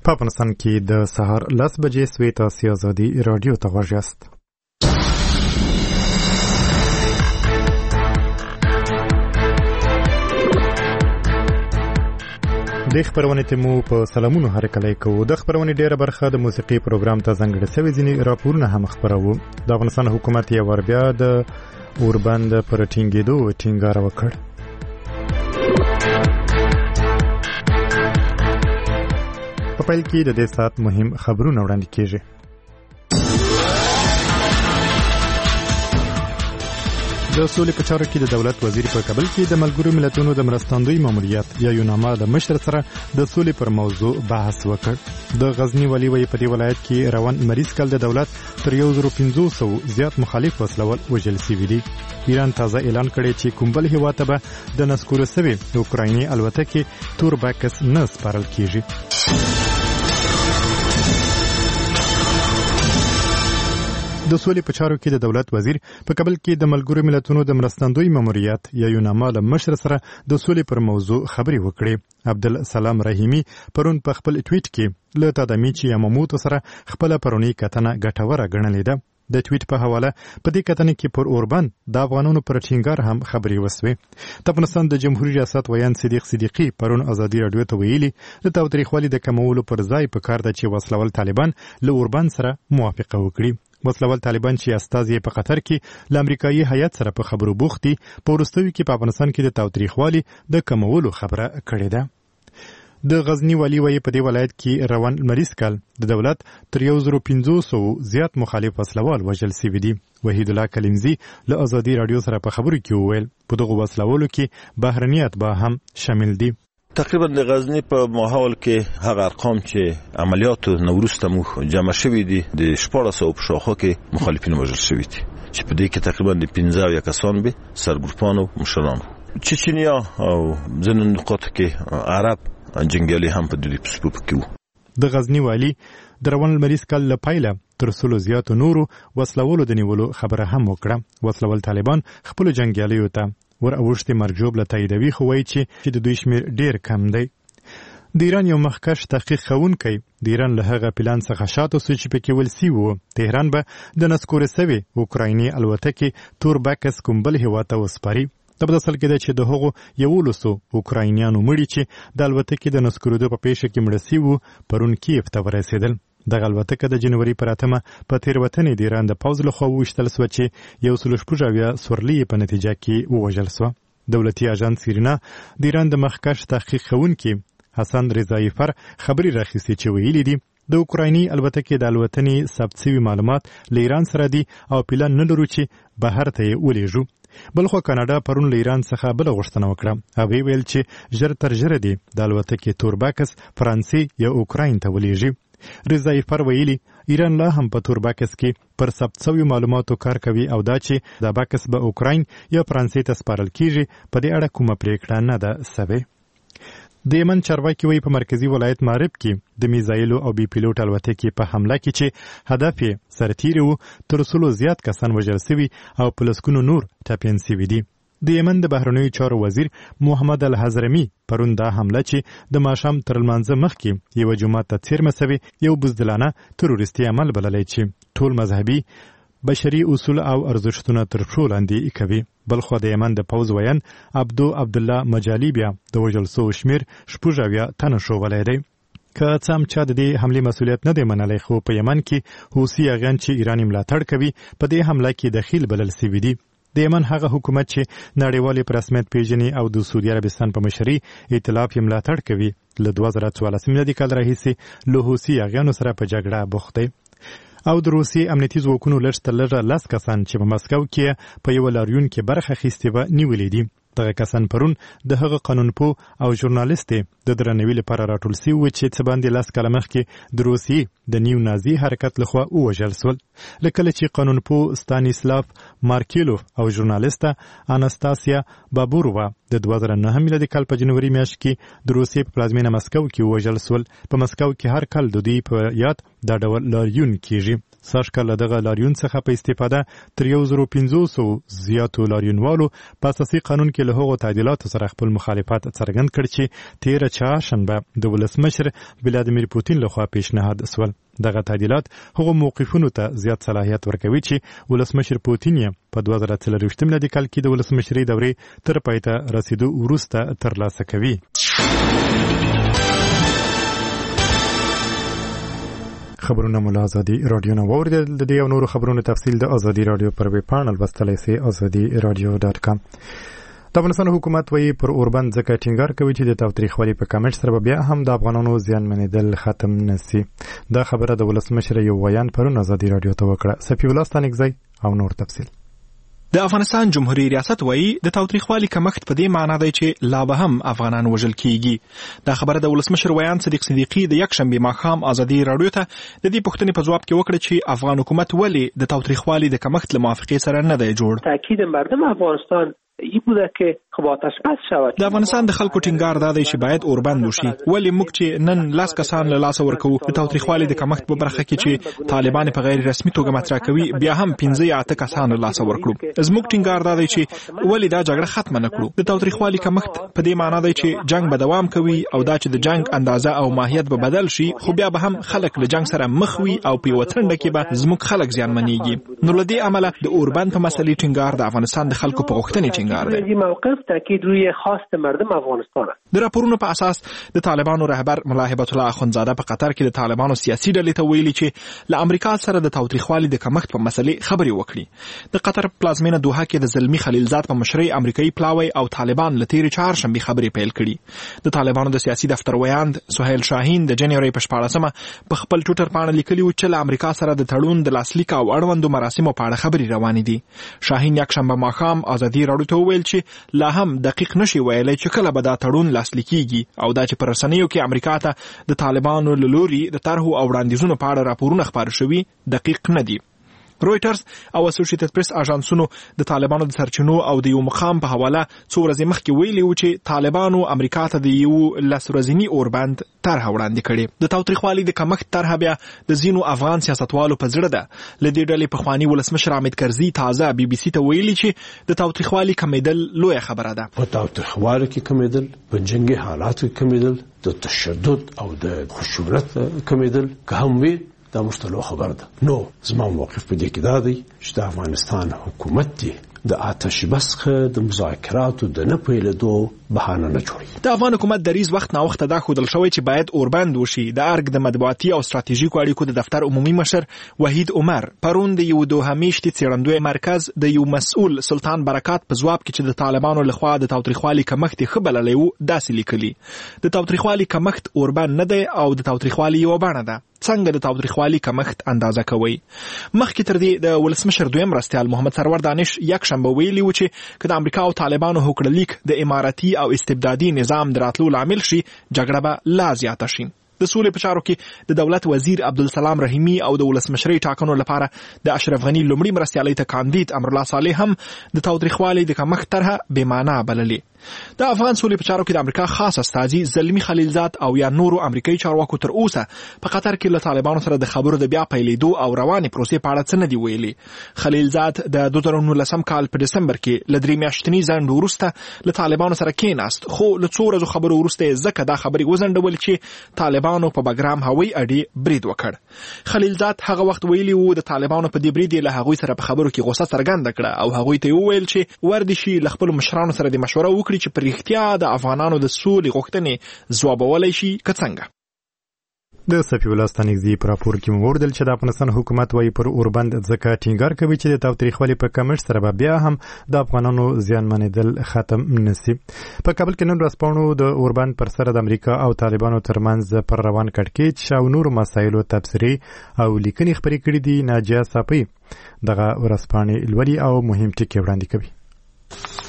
په افغانستان کې د سهار 10 بجې سوی تاسو ازادي رادیو ته غوږ یاست. د خبرونه ته مو په سلامونو هرکلی کوو. د خبرونه ډیره برخه د موسیقي پروګرام ته ځانګړې شوی ځینې راپورونه هم خبرو. د افغانستان حکومت یې وربیا د اوربند پر ټینګېدو ټینګار وکړ. په پیل کې د دې ساعت مهم خبرونه وړاندې کیږي. د سولې په چارو کې د دولت وزیر په کابل کې د ملګرو ملتونو د مرستندوی ماموریت یا یوناما د مشر سره د سولې پر موضوع بحث وکړ. د غزنی ولی وی په دې ولایت کې روان مریض کال د دولت تر 1500 زیات مخالف وسلوال وژل شوي دي. ایران تازه اعلان کړی چې کوم بل هیواد ته به د نسکورو سوي اوکرایني الوتکې تور باکس نه سپارل کیږي. د سولې په چارو کې د دولت وزیر په کابل کې د ملګرو ملتونو د مرستندوی ماموریت یا یوناما د مشر سره د سولې پر موضوع خبرې وکړې. عبدالسلام رحیمی پرون په خپل ټویټ کې له تادامیچی یاماموتو سره خپل پرونی کتنه ګټوره ګڼلې ده. د ټویټ په حواله په دې کتنه کې پر اوربند د افغانانو پر ټینګار هم خبرې وسوې. د افغانستان د جمهوریت ریاست ویان صدیق صدیقی پرون ازادي رادیو ته ویلي د تاوتریخوالي د کمولو پر ځای په کار ده چې وسلوال طالبان له اوربند سره موافقه وکړي. وسلوال طالبان چې استازي په قطر کې ل امریکایي هیئت سره په خبرو بوخت دي په وروستیو کې په افغانستان کې د تاوتریخوالي د کمولو خبره کړې ده. د غزنی ولی وی په دې ولایت کې روان مریض کال د دولت تر 1500 زیات مخالف وسلوال وژل شوي دي. وحید الله کلمزی له ازادي رادیو سره په خبرو کې وویل په دغه وسلوالو کې بهرنیت به هم شامل دي. تقریبا د غزنی په ماحول کې هغه ارقام چې عملیاتو نوروسته مو جمع شوي دي د 1400 په شاخو کې مخالفین وژل شوي دي چې په دې کې تقریبا د 15 کسان به سرګروپانو مشران چچنیا او ځینو نقاطو کې عرب جنګیالي هم په دې پسپوپ کې وو. د غزنی والی د روان مریض کال له پایله تر څلو زیاتو نورو وسلوالو د نیولو خبره هم وکړه. وسلوال طالبان خپل جنګیالیو ته ور اوښتي مرجوب له تاییدوي خو وایي چې د دوی شمیر ډیر کم دی. د ایران یو مخکښ تحقیق کوونکی د ایران له هغه پلان څخه شاته سو چې پکې ولسی وو تهران به د نسکورې سوي اوکرایني الوتکې تور باکس کوم بل هیواد ته وسپاري. د بدسل کې ده چې د هغو 1100 اوکراینیانو مړي چې د الوتکې د نسکورېدو په پیښه کې مړه شوي وو پرون کیف ته ورسېدل. دغه الوتکه د جنوري پر 8 په تېروتنې د ایران د پوځ لخوا وویشتل شوه چې 116 سورلي په نتیجه کې ووژل شوه. دولتي اژانس سیرینا د ایران د مخکښ تحقیق کوونکي حسن رضایی فر خبري راخیستي چې ویلي دي د اوکرایني الوتکې د الوتنې ثبت شوي معلومات له ایران سره دي او پلان نه لرو چې بهر ته یې ولیږو. بلخو کاناډا پرون له ایران څخه بل غوښتنه وکړه. هغوی ویل چې ژر تر ژره دي د الوتکې تور باکس فرانسې یا اوکراین ته ولیږي. رضایی فر ویلي ایران لا هم په تور باکس کې پر ثبت شوي معلوماتو کار کوي او دا چې دا باکس به اوکراین یا فرانسې ته سپارل کیږي په دې اړه کومه پریکړه نه ده شوې. د یمن چارواکي وایي په مرکزی ولایت مارب کې د میزایلو او بي پیلوټ الوتکې په حمله کې چې هدف یې سرتیري وو تر 100 زیات کسان وژل شوي او په لسګونو نور ټپیان شوي دي. د یمن د بهرنیو چارو وزیر محمد الحضرمي پرون دا حمله چې د ماښام تر لمانځه مخکې یو جماعت ته څیرمه شوې یو بزدلانه تروریستي عمل بللی چې ټول مذهبي بشري اصول او ارزښتونه تر پښو لاندې کوي. بلخو د یمن د پوځ ویان عبدالله مجالی بیا د وژل شوو شمیر 16 تنه ښوولی دی. که څه هم چا د دې حملې مسؤلیت نه دی منلی خو په یمن کې حوثي اغیان چې ایران ملاتړ کوي په دې حمله کې دخیل بلل شوي دي. د یمن هغه حکومت چې نړیوالې په رسمیت پیژني او د سعودي عربستان په مشرۍ ائتلاف یې ملاتړ کوي له 2014 میلادي کال راهیسې له حوثي اغیانو سره په جګړه بوخت دی. او د روسي امنیتي ځواکونو لږ تر لږه 10 کسان چې په مسکو کې په یو لاریون کې برخه اخیستې وه نیولې دي. دغه کسان پرون د هغه قانونپوه او ژورنالیستې د درناوي لپاره راټول شوي وو چې څه باندې 10 کاله مخکې د روسیې د نیو نازي حرکت لخوا ووژل شول. له کله چې قانونپوه ستانیسلاف مارکیلوف او ژورنالیسته اناستاسیا بابورووا د 2009 میلادي کال په جنوري میاشت کې د روسیې په پلازمینه مسکو کې ووژل شول. په مسکو کې هر کال د دوی په یاد دا ډول لاریون کیږي. ساشکل دغه لاریون څخه په استفاده تر 1500 زیاتو لاریونوالو په اساسي قانون کې له هغو تعدیلاتو سره خپل مخالفت څرګند کړ چې 13 چهارشنبه د ولسمشر ولادیمیر پوتین لخوا پیشنهاد شول. دغه تعدیلات هغو موقفونو ته زیات صلاحیت ورکوي چې ولسمشر پوتین په 2023 میلادي کال کې د ولسمشرۍ دورې تر پای ته رسیدو وروسته ترلاسه کوي. خبرونه مو له ازادي رادیو نه واوریدل. د دې او نورو خبرونو تفصیل د ازادي رادیو پر ویب پاڼل لوستلی سئ azadiradio.com. د افغانستان حکومت وایي پر اوربند ځکه ټینګار کوي چې د تاوتریخوالي په کمښت سره بیا هم د افغانانو زیانمنېدل ختم نشي. دا خبره د ولسمشر یو ویان پرون ازادي رادیو ته وکړه. صفي الله ستانکزی او نور تفصیل. د افغانستان جمهوریت ریاست وایي د تاوتریخوالي کمښت په دې معنی دی چې لا به هم افغانان وژل کیږي. دا خبره د ولسمشر ویان صدیق صدیقي د یکشنبه ماښام ازادي رادیو ته د دې پوښتنې په جواب کې وکړه چې افغان حکومت ولې د تاوتریخوالي د کمښت له موافقې سره نه دی جوړ. تاکید مردم افغانستان ای بوده که خب آتش بس شود. د افغانستان د خلکو ټینګار دا دی چې باید اوربند وشي. ولی موږ چې نن لاس کسان له لاسه ورکو د تاوتریخوالي د کمښت په برخه کې چې طالبان په غیر رسمي توګه مطرح کوي بیا هم 15 کسان له لاسه ورکړو. زموږ ټینګار دا دی چې ولی دا جګړه ختم نه کړو. د تاوتریخوالي کمښت په دې معنی دی چې جنگ به دوام کوي او دا چې د جنگ اندازه او ماهیت به بدل شي خو بیا به هم خلک له جنگ سره مخ وي او په وطن کې به زموږ خلک زیانمنېږي. نو له دې عمله د اوربند په مسلې ټینګار د افغانستان د خلکو په غوښتنې ټینګار دی. تاکید روی خواست مردم افغانستان است. د راپورونو په اساس د طالبانو رهبر ملا هبت الله اخوندزاده په قطر کې د طالبانو سیاسي ډلې ته ویلي چې له امریکا سره د تاوتریخوالي د کمښت په مسلې خبرې وکړي. د قطر پلازمینه دوحه کې د زلمی خلیلزاد په مشرۍ امریکایي پلاوی او طالبان له تیرې چهارشنبې خبرې پیل کړي. د طالبانو د سیاسي دفتر ویاند سهیل شاهین د جنوري په 14مه په خپل ټویټر باندې لیکلي و چې له امریکا سره د تړون د لاسلیک او اړوندو مراسمو په اړه خبرې روانې دي. شاهین یکشنبه ماښام ازادي رادیو ته وویل چې لا هم دقیق نشي ویلای چې کله به دا تړون لاسلیکيږي او دا چې پر رسنیو کې امریکا ته د طالبانو له لوري د طرحو او وړاندیزونو په اړه راپورونه خپاره شوي دقیق نه دي. رويټرز او اسوسییټډ پریس اژانسونو د طالبانو د سرچینو او د یو مقام په حواله څو ورځې مخکې ویلي و چې طالبانو امریکا ته د یو لسورزینی اوربند طرح وړاندې کړي. د تاوتریخوالي د کمښت طرح بیا د ځینو افغان سیاستوالو په زړه ده. لدې ډلې په خواني ولسمشر حامد کرزي تازه بي بي سي ته ویلي چې د تاوتریخوالي کمیدل لوی خبره ده. په تاوتریخوالي کې کمیدل، په جنگي حالاتو کې کمیدل، د تشدد او د خشونت کمیدل که هم وي دا مشتلو خبر ده. نو زما موقف په دې کې دا دی چې د افغانستان حکومت دی د آتش بسخه د مذاکراتو د نه پیلېدو بهانه نه جوړي. د افغان حکومت دریځ وخت نا وخت دا ښودل شوی چې باید اوربند وشي. د ارګ د مطبوعاتي او ستراتیژیکو اړیکو د دفتر عمومي مشر وحید عمر پرون د یو دوه میاشتې څېړندوی مرکز د یو مسؤل سلطان برکات په ځواب کې چې د طالبانو لخوا د تاوتریخوالي کمښت ښه بللی و داسې لیکلي. د تاوتریخوالي کمښت اوربند نه دی او د تاوتریخوالي یوه بڼه ده. څنګه د تاوتریخوالي کمښت اندازه کوي؟ مخکې تر دې د ولسمشر دویم مرستیال محمد سرور دانش یکشنبه ویلي و چې که د امریکا او طالبانو هوکړلیک د اماراتي او استبدادي نظام د راتلو لامل شي جګړه به لا زیاته شي. د سولې په چارو کې د دولت وزیر عبدالسلام رحیمي او د ولسمشرۍ ټاکنو لپاره د اشرف غني لومړي مرستیالۍ ته کاندید امرالله صالح هم د تاوتریخوالي د کمښت طرحه بې معنا بللې. د افغان سولې په چارو کې د امریکا خاص استازي زلمی خلیلزاد او یا نورو امریکایي چارواکو تر اوسه په قطر کې له طالبانو سره د خبرو د بیا پیلېدو او روانې پروسې په اړه څه نه دي ویلي. خلیلزاد د 2019 کال په دسمبر کې له 3 میاشتني ځنډ وروسته له طالبانو سره کېناست خو له څو ورځو خبرو وروسته ځکه دا خبرې وځنډول چې طالبانو په بګرام هوایي اډې برید وکړ. خلیلزاد هغه وخت ویلي و د طالبانو په دې برید له هغوی سره په خبرو کې غوسه څرګنده کړه او هغوی ته وویل چې ور دي شي له خپلو مشرانو سره د مشوره وکړي چې په رښتیا د افغانانو د سولې غوښتنې ځوابولی شي که څنګه. د صفي الله ستانکزي په راپور کې مو وردل چې د افغانستان حکومت وایي پر اوربند ځکه ټینګار کوي چې د تاوتریخوالي په کمښت سره بیا هم د افغانانو زیانمنېدل ختم نشي. په کابل کې نن ورځپاڼو د اوربند پر سر د امریکا او طالبانو ترمنځ پر روان کړکېچ او نورو مسایلو تبصرې او لیکنې خپرې کړي دي. ناجیه صافی دغه ورځپاڼې لولي او مهم ټکي وړاندې کوي.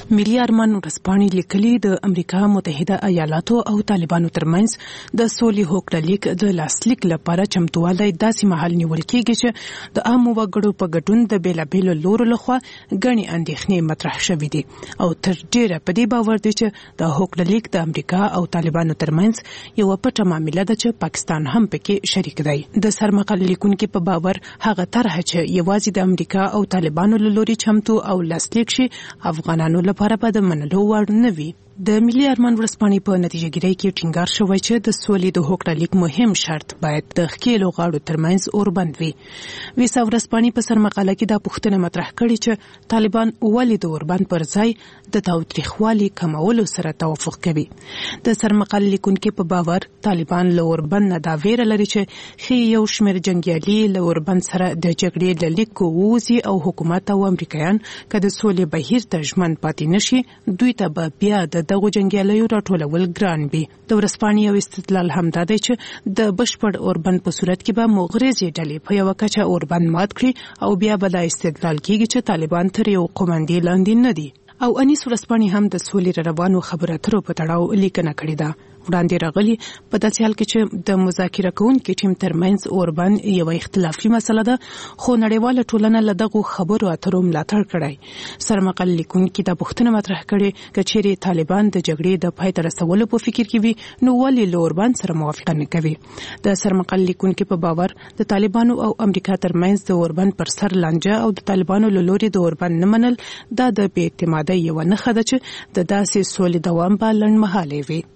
ملي ارمان ورځپاڼې لیکلي د امریکا متحده ایالاتو او طالبانو ترمنځ د سولې هوکړه لیک د لاسلیک لپاره چمتووالی داسې مهال نیول کېږي چې د عامو وګړو په ګډون د بیلابېلو لورو لخوا ګڼې اندېښنې مطرح شوې دي او تر ډېره په دې باور دی چې د هوکړه لیک د امریکا او طالبانو ترمنځ یو پټه معامله ده چې پاکستان هم پکې شریک دی. د سرمقاله لیکونکو په باور هغه طرح چې یوازې د امریکا او طالبانو له لوري چمتو او لاسلیک شي افغانانو لپاره به د منلو وړ نه وي. د ملي ارمان ورځپاڼې په نتیجه ګیرۍ کې ټینګار شوی چې د سولې د هوکړه لیک مهم شرط باید د ښکېلو غاړو ترمنځ اوربند وي. ویسا ورځپاڼې په سرمقاله کې دا پوښتنه مطرح کړې چې طالبان ولې د اوربند پر ځای د تاوتریخوالي کمولو سره توافق کوي. د سرمقاله لیکونکو په باور طالبان له اوربند نه دا ویره لري چې ښه یو شمېر جنګیالي له اوربند سره د جګړې له لیکو ووځي او حکومت او امریکایان که د سولې بهیر ته ژمن پاتې نشي دوی ته به بیا د دغو جنګیالیو راټولول ګران وي. د ورځپاڼې یو استدلال هم دا دی چې د بشپړ اوربند په صورت کې به مغرضې ډلې په یوه کچه اوربند مات کړي او بیا به دا استدلال کېږي چې طالبان تر یو قومندې لاندې نه دي. او انیس ورځپاڼې هم د سولې روانو خبرو اترو په تړاو لیکنه کړې ده. وړاندې راغلي په داسې حال کې چې د مذاکره کوونکو ټیم ترمنځ اوربند یو اختلافي مسله ده خو نړیواله ټولنه له دغو خبرو اترو ملاتړ کړی. سرمقاله لیکونکي دا پوښتنه مطرح کړې چې چیرې طالبان د جګړې د پای ته رسولو په فکر کې وي نو ولې له اوربند سره موافقه نه کوي. د سرمقاله لیکونکو په باور د طالبانو او امریکا ترمنځ د اوربند پر سر لانجه او د طالبانو له لوري د اوربند نه منل دا د بې اعتمادۍ یوه نښه ده چې د داسې سولې دوام به لنډمهالی وي.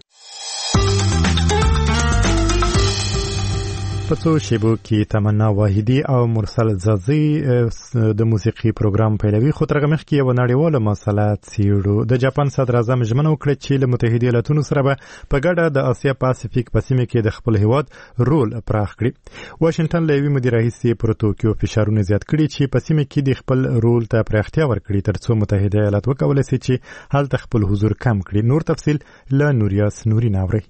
په څو شیبو کې تمنا واحدي او مرسل زازي د موسیقي پروګرام پیلوي خو ترغه مخکې یو نړیواله مسله څیړو. د جاپان صدر اعظم ژمنه وکړه چې له متحده ایالاتونو سره به په ګډه د اسیا پاسفیک په سیمه کې د خپل هیواد رول پراخ کړي. واشنگټن له یوې مدیر رئیس پر توکیو فشارونه زیات کړي چې په سیمه کې د خپل رول ته پراختیا ورکړي ترڅو متحده ایالات وکولای شي چې هلته خپل حضور کم کړي. نور تفصیل له نوریاس نوري ناوري.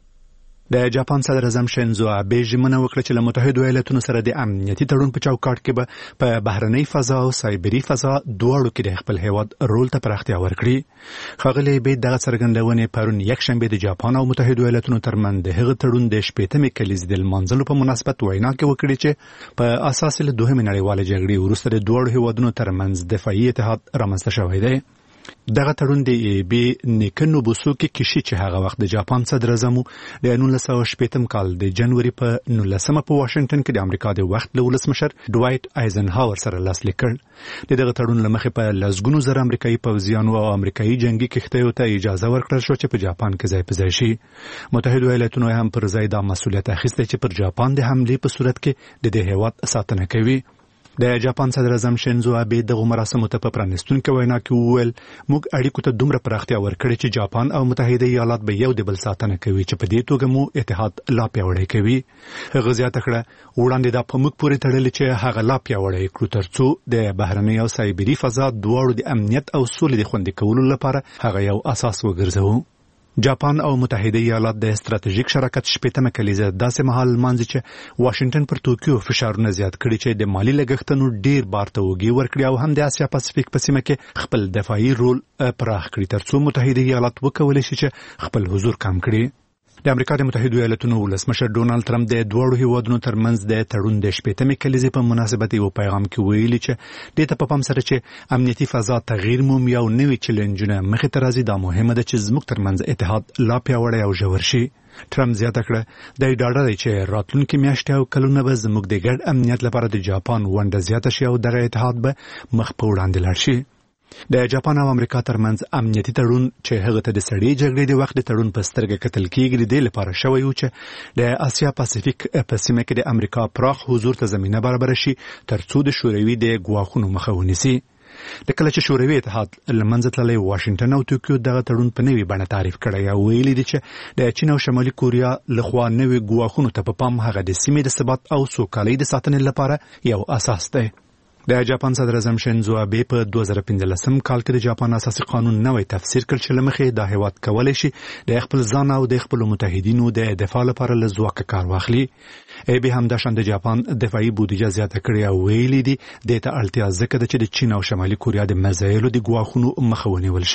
د جاپان صدر اعظم شینزو آبه ژمنه وکړه چې له متحده ایالاتونو سره د امنیتي تړون په چوکاټ کې به په بهرنۍ فضا او سایبري فضا دواړو کې د خپل هیواد رول ته پراختیا ورکړي. ښاغلی به دغه څرګندونې پرون یکشنبه د جاپان او متحده ایالاتونو ترمنځ د هغه تړون د شپږمې کلیزې د لمانځلو په مناسبت وینا کې وکړي چې په اساس له دوهمې نړیوالې جګړې وروسته د دواړو هیوادونو ترمنځ دفاعي اتحاد رامنځته شوی دی. دغه تړون د ایبی نیکنو بوسوکی کشي چې هغه وخت د جاپان صدر اعظم د 1960 کال د جنوري په 19 په واشنگټن کې د امریکا د وخت له ولسمشر ډوایټ آیزنهاور سره لاسلیک کړ. دغه تړون لمخې په لسګونو زره امریکایي پوځیانو او امریکایي جنگي کښتیو ته اجازه ورکړل شو چې په جاپان کې ځای په ځای شي. متحده ایالاتونو هم پر ځای دا مسؤلیت اخیستی چې پر جاپان د حملې په صورت کې د دې هیواد ساتنه کوي. د جاپان صدر اعظم شینزو آبه دغه مراسمو ته په پرانستونکو وینا کې وویل موږ اړیکو ته دومره پراختیا ورکړې چې جاپان او متحده ایالات به یو د بل ساتنه کوي چې په دې توګه مو اتحاد لا پیاوړی کوي. هغه زیاته کړه وړاندې دا په موږ پورې تړلې چې هغه لا پیاوړی کړو ترڅو د بهرنۍ او سایبري فضا دواړو د امنیت او سولې د خوندي کولو لپاره هغه یو اساس وګرځوو. جاپان او متحده ایالات د استراتیژیک شراکت شپږمه کلیزه داسې مهال مانځي چې واشنگټن پر توکیو فشارونه زیات کړي چې د مالی لګښتونو ډیر بار ته وګي ورکړي او هم د اسیا پاسفیک په سیمه کې خپل دفاعي رول پراخ کړي ترڅو متحده ایالات وکولای شي چې خپل حضور کم کړي. د امریکا د متحده ایالاتونو ولسمشر ډونالد ټرمپ د دوړو هیوادونو ترمنځ د تړون د شپږمې کلیزې په مناسبت یو پیغام کې ویلي چې د ته په پام سره چې امنیتي فضا تغییر مومي او نوي چیلنجونه مخې ته راځي دا مهمه ده چې زموږ ترمنځ اتحاد لا پیاوړی او ژور شي. ټرمپ زیاته کړه د ډاډه دی چې راتلونکي میاشتې او کلونه به زموږ د ګډ امنیت لپاره د جاپان ونډه زیاته شي او دغه اتحاد به مخ په وړاندې لاړ شي. د جاپان او امریکا ترمنځ امنیتي تړون چې هغه ته د سړې جګړې د وخت د تړون په سترګه کتل کېږي د لپاره شوی و چې د اسیا پاسفیک په سیمه کې د امریکا پراخ حضور ته زمینه برابر شي ترڅو د شوروي د ګواښونو مخه ونیسي. د کله چې شوروي اتحاد لمنځه تللی واشنگټن او توکیو دغه تړون په نوې بڼه تعریف کړی او ویلي دي چې د چین او شمالي کوریا لخوا نوې ګواښونو ته په پام هغه د سیمې د ثبات او سوکالۍ د ساتنې لپاره یو اساس دی. د جاپان صدر اعظم شینزو آبه په 2015 کال کې د جاپان اساسي قانون نوې تفسیر کړ چې لمخې د هیواد کولای شي د خپل ځان او د خپل متحدینو د دفاع لپاره له ځواک کار واخلي. به هم د شان د جاپان دفاعي بودیجه زیاته کړې او ویلي دي د ته اړتیا ځکه چې د چین او شمالي کوریا د مزایلو د ګواښونو مخه ونیول شي.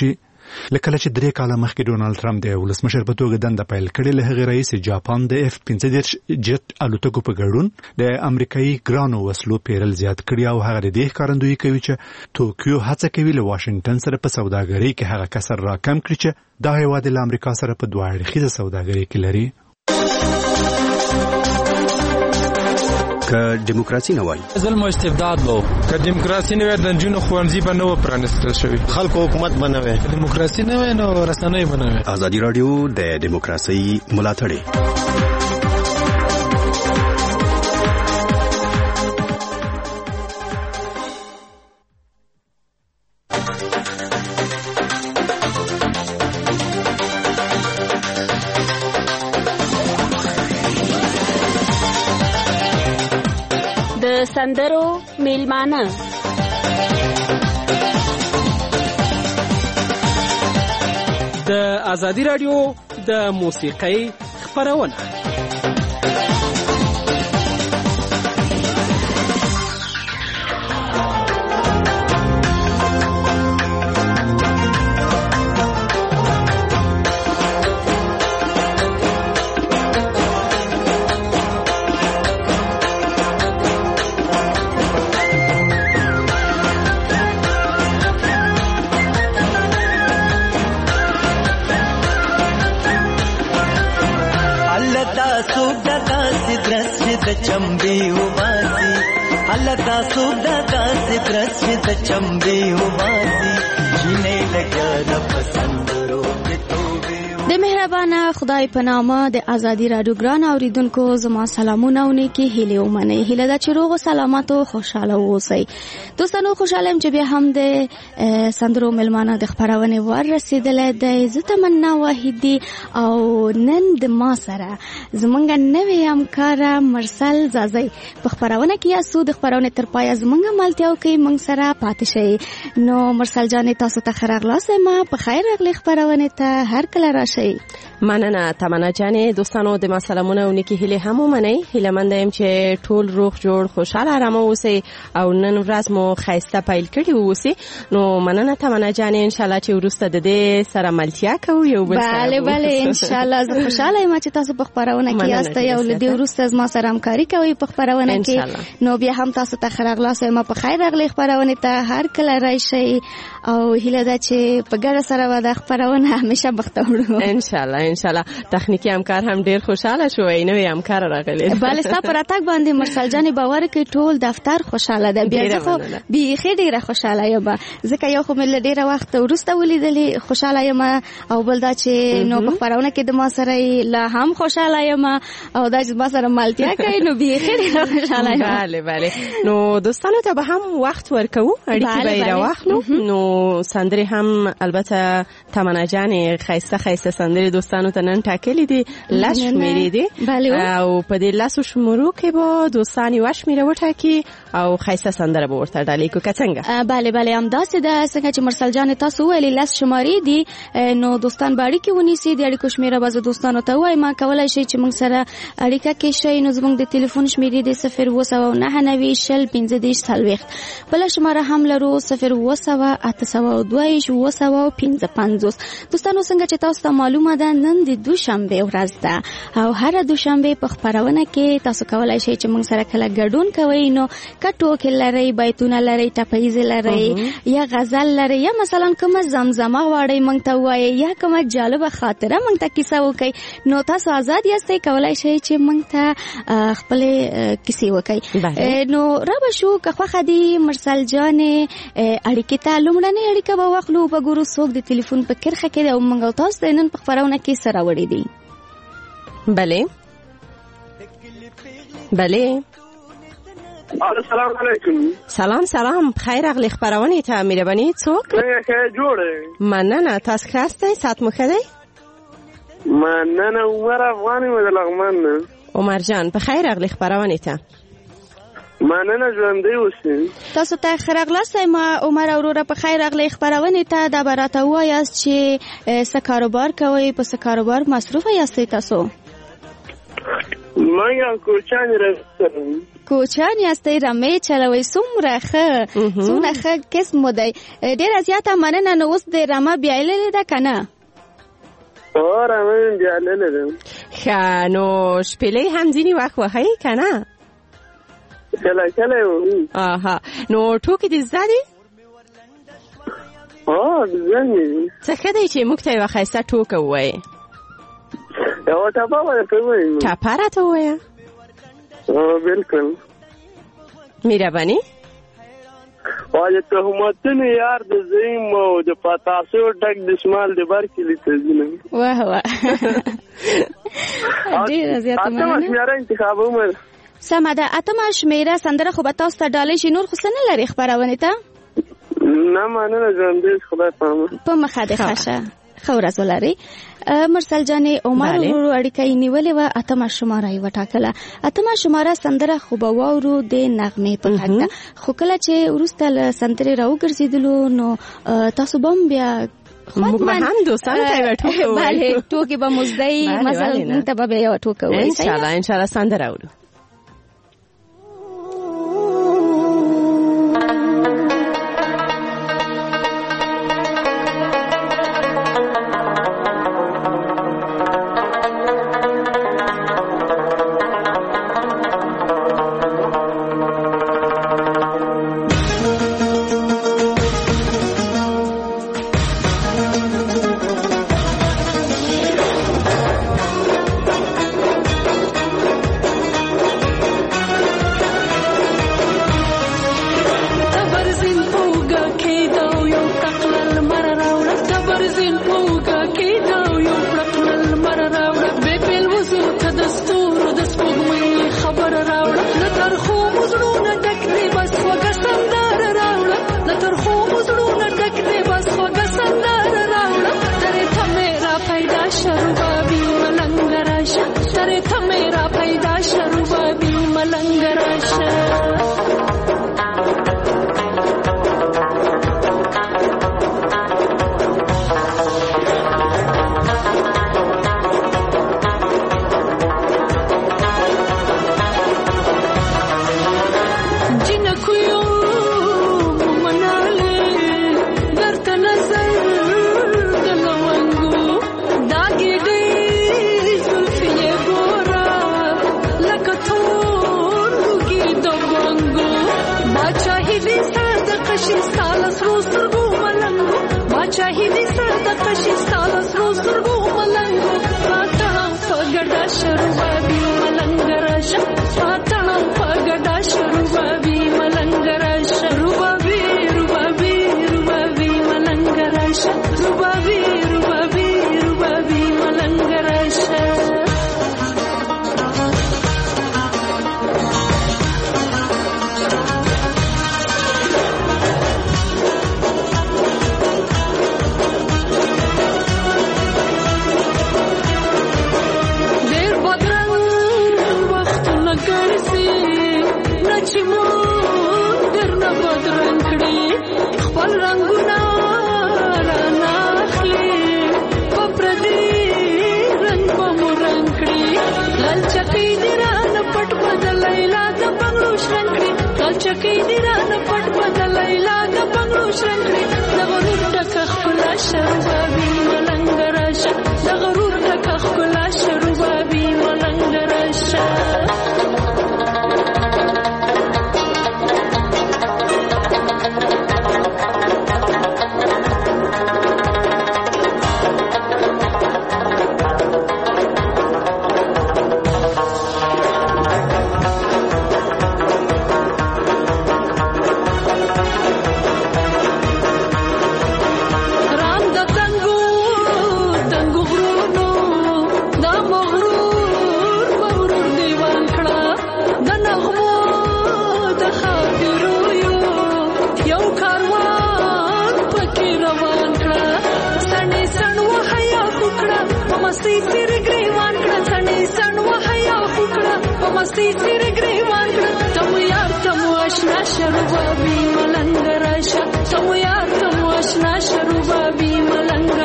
لکه چې 3 کاله مخکې ډونالد ټرمپ د ولسمشر په توګه دنده پیل کړې، له هغې رئیس جاپان د F-15 جیټ الوتکو په ګډون د امریکایي ګرانو وسلو پیرل زیات کړي او هغه د دې ښکارندویي کوي چې توکیو هڅه کوي له واشنگټن سره په سوداګرۍ کې هغه کسر راکم کړي چې دا هیواد له امریکا سره په 2 اړخیزه سوداګرۍ کې لري. که دیموکراسي نه وای ظلم او استبداد وو، که دیموکراسي نه وای د نجونو ښوونځي به نه و پرانیستل شوي، خلکو حکومت به نه وای، دیموکراسي نه وای نو رسنۍ به نه وای. ازادي رادیو د دیموکراسي ملاتړی. سندرو میلمانه د ازادي رادیو د موسیقۍ خپرونه. चंबी उबासी अलता सुगदा से प्रसिद्ध चंबी उबासी जीने लगा न पसंद रो د مهربانه خدای په نامه د ازادي رادیو ګران اوریدونکو زما سلامونه او نیکی هیله ومنئ. هیله ده چې روغ او سلامت او خوشاله اوسئ. دوستانو خوشاله یم چې بیا هم د سندرو ملمانه د خبرونه ور رسیدلې ده. زه تمنا واحدی او نن د ما سره زمونږ نوې همکار مرسل زازی په خبرونه کې یاسو د خبرونه تر پای زمونږ ملتیاو کې مونږ سره پاتې شي. نو مرسل جان تاسو ته خیرغلاس ما په خیر اغلی خبرونه ته هر کله راشي. مننه تمنا جانې. دوستانو د ما سلامونه او نیکی هیله هم ومنئ. هیله مند یم چې ټول روغ جوړ خوشاله آرام اوسئ او نن ورځ مو ښایسته پیل کړي اوسئ. نو مننه تمنا جانې. ان شاء الله چې وروسته د دې سره ملتیا کوو یو بل سره. بله ان شاء الله. زه خوشاله یم چې تاسو په خبرونه کې یاستئ او له دې وروسته ما سره همکاري کوئ په خبرونه کې. نو بیا هم تاسو ته خیرغلاس ما په خیر اغلی خبرونه ته هر کله راشئ او هیله ده چې په ګډه سره به د خبرونه همیشه بختوړو ان شاء الله. ان شاء الله تخنیکی همکار هم ډیر خوشاله شو. نوې همکار راغلی. بله ستا پر اتاک باندې مرسل جان باور کوي ټول دفتر خوشاله ده. بیا خو بیخي ډیره خوشاله یم ځکه یو خو مل ډیره وخت وروسته ولیدلې خوشاله یم او بل دا چې نو په خبرونه کې د ما سره لا هم خوشاله یم او دا چې ما سره ملتیا کوي نو بیخي ډیره خوشاله یم. بله بله. نو دوستانو ته به هم وخت ورکو اړیکې به راواخلو. نو سندري هم البته تمنا جان خیسته خیسته سندري دوستانو ته نن ټاکلې دي لس شمیرې دي او په دې لاسو شمرو کې به دوستان یو شمیره وټاکي او خیسته سندره به ورته ډالې کو څنګه. بله بله هم داسې ده څنګه چې مرسل جان تاسو ویلې لس شمارې دي نو دوستان به اړیکې ونیسي. د اړیکو شمیره به دوستانو ته وایم ما کولای شي چې موږ سره اړیکه کې شي. نو زموږ د ټلیفون شمیرې دي 02990 بل شماره هم لرو 02802 دوستانو څنګه چې تاسو ته معلومه ده نن د دوشنبه ورځ ده او هر دوشنبه په خبرونه کې تاسو کولای شئ چې موږ سره کله ګډون کوئ. نو کټو کې لري بیتونه لري ټپایز لري یا غزل لري یا مثلا کوم زمزمه واړی موږ ته وایي یا کوم جالب خاطره موږ ته کیسه وکړي. نو تاسو آزاد یاستئ کولای شئ چې موږ ته خپل کیسې وکړي. نو را به شو که خو خدي مرسل جان اړیکې ته لومړنۍ اړیکه به واخلو په ګورو څوک د ټلیفون په کرخه کې او موږ تاسو ته نن په خبرونه کې سره وړي دي. بله بله. السلام علیکم. سلام خیر اغلی خبرونه ته مهرباني څوک څنګه جوړه. مننه تاسو خاصه سات مو خدای. مننه عمر افغانی مدلغمن. عمر جان په خیر اغلی خبرونه ته مننه ژوندۍ اوسئ. تاسو ته خیرغلاس ما عمر اورور په خیر اغلی خبرونه ته د براته وایاست چې څه کاروبار کوي په څه کاروبار مصروف یاستئ تاسو. من کوچان راځم. کوچان یاستئ، رمې چلوئ، څومره ښه قسم مو دی. ډېره زیاته مننه. نو اوس د رمه بیایللې ده که نه؟ رمه مې بیایللې ده. ښه، نو شپېلۍ هم ځینې وخت وهئ که نه؟ کله کله وهو. آها، نو ټوکې دې زده دي؟ زده مې. څه ښه دی چې موږ ته یوه ښایسته ټوکه ووایې. یوه ټپه به درته ووایم. ټپه راته ووایه. بلکل. مهرباني. د تهمتونو یار د زیم او د پتاسو ډک د شمال د بر کلي ته ځینم. واه واه، ډېره زیاته مننه. اتمه شمېره انتخابومه. سمه ده. اتمه شمېره سندره خو به تاسو ته ډالۍ شي. نور خو څه نه لري خپرونې ته؟ نه مننه، ژوندی خدای پامه. په مخه دې ښه شه. ښه ورځ ولرئ. مرسل جانې، عمر ورو اړیکه یې نیولې وه، اتمه شماره یې وټاکله. اتمه شماره سندره خو به واورو د نغمې په غږ ده، خو کله چې وروسته له سندرې راوګرځېدلو نو تاسو به هم بیا موږ به هم دوستانو ته یوه ټوکه ووایو. بلې، ټوکې به مو زده یي. مثلا موږ ته به بیا یوه ټوکه ووایي. انشاءالله سندره اورو.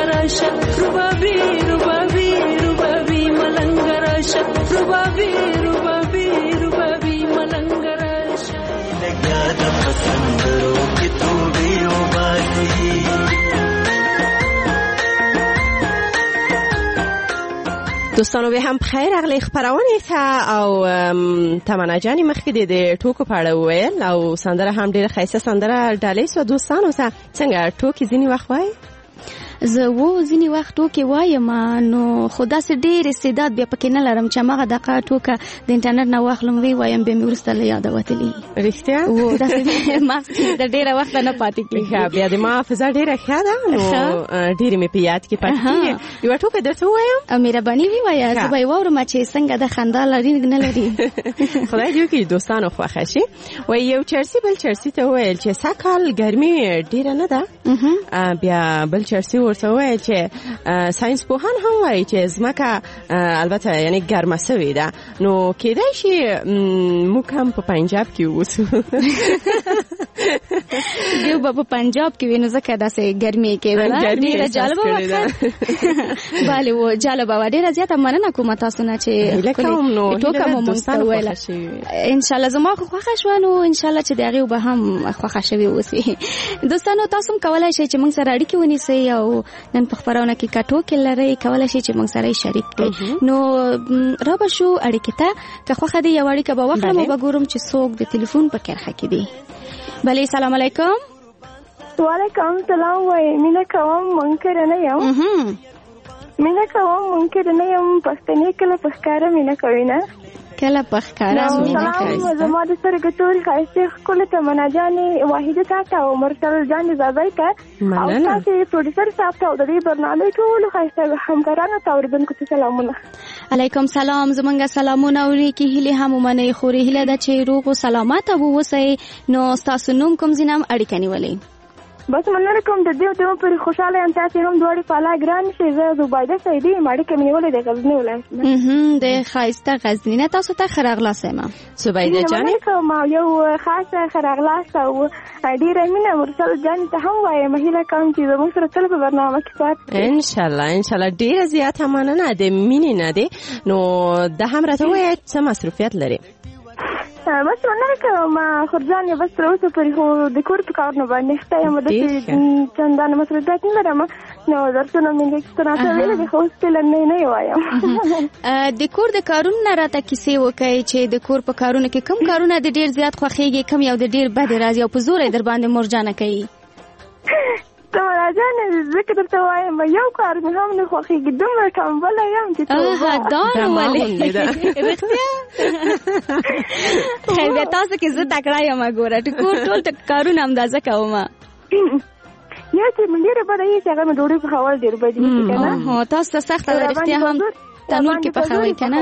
Rubabi دوستانو به هم بخیر اغلی خبرونه ته او تمنا جانی مخکې د ټوکو په اړه وویل او سندره هم ډیره ښایسته سندره ډالۍ سو دوستانو ته څنګه ټوکې ځینې وخت وایي زه ځینې وخت ټوکې وایم نو خو داسې ډېر استعداد بیا پکې نه لرم چې هماغه دقه ټوکه د انټرنټ نه واخلم وی وایم بیا مې وروسته له یاده وتلي رښتیا داسې مغز د ډېره وخته نه پاتې کېږي بیا د ما حافظه ډېره ښه ده نو ډېرې مې په یاد کې پاتې کېږي یوه ټوکه درته ووایم مهرباني ووایه زه به یې واورم چې څنګه د خندا لري نه لري خدای دې وکړي دوستانو خوښه شي وایي یو چرسي بل چرسي ته وویل چې سږکال ګرمي ډېره نه ده بیا بل چرسي ورته وایي چې ساينس پوهان هم وایي چې ځمکه البته یعنی ګرمه سوې ده نو کېدای شي موږ هم په پنجاب کې اوسو دیو په پنجاب کې وینو ځکه داسې ګرمي کې ډېره جالبه وکړه bale و جالبه و ډېره زیاته مننه کوم تاسو نه چې ټوکه مو مونږ ته ویله ان شاء الله زما خو خوښه شو نو ان شاء الله چې دغه به هم خوښه شوي اوسي دوستانو تاسو هم کولای شئ چې موږ سره اړیکه ونیسئ او نن په خبرونه کې کټو کې لري کولای شئ چې موږ سره شریک کړئ نو را به شو اړیکه ته که خوښه دی یو اړیکه به واخلم او به ګورم چې څوک د ټلیفون په کرخه کې دی بله سلام علیکم وعلیکم السلام وای مینه کوم منکر نه یم مینه کوم منکر نه یم پښتنې کله پښکاره مینه کوي نه کله پښکاره مینه کوي زما د سترګو ټول ښایسته ښکلې تمنا جانې واحده تا او مرسل جان زابای ته او تاسو پروډوسر صاحب ته د دې برنامه ټول ښایسته همکارانو ته اوریدونکو ته سلامونه علیکم سلام زمونږ سلامونه اوري کې هله هم منې خوري هله د چې روغ او سلامت اوسئ نو تاسو نوم کوم زینم اړیکه نیولې بس مننه کوم د دې پر خوشاله یم تاسو هم دوړې په لا ګران شي زه زبیده سیدی ماړي کې نیولې د غزنی ولایت د خایسته غزنی نه تاسو ته خرغلاس یم زبیده جان کوم یو خاصه خرغلاس او ډیره مینه مرسل جان ته هم وایم هیله کوم چې زموږ سره تل په برنامه کې پات ان شاء الله ډیره زیاته مننه د مینې نه دی نو د هم راته وایي څه مصروفیت لري بس مننه کوم خورجان یې بس تر اوسه پورې خو د کور په کارونو باندې ښه یم داسې چندانې مصروفیت نه لرم نو درسونه مې لږ څه راته ویلي دي خو اوس فعلا نه وایم د کور د کارونو نه راته کیسې وکړئ چې د کور په کارونو کې کوم کارونه د ډېر زیات خوښېږي کوم یو د ډېر بد راځي او په زور یې در باندې مرجانه کوي تمنا جان ذکر درته وایم یو کار مې هم نه خوښېږي دومره ټمبله یم چې دا ولې رښتیا خیر تاسو کې زه تکړه یم ګوره ټول کارونه اندازه کوم یا چې مې ډېره بده یې چې هغه مې ډوډۍ پخول ډېر بد دي که نه تاسو ته سخته ده رښتیا هم تنور کې پخوئ که نه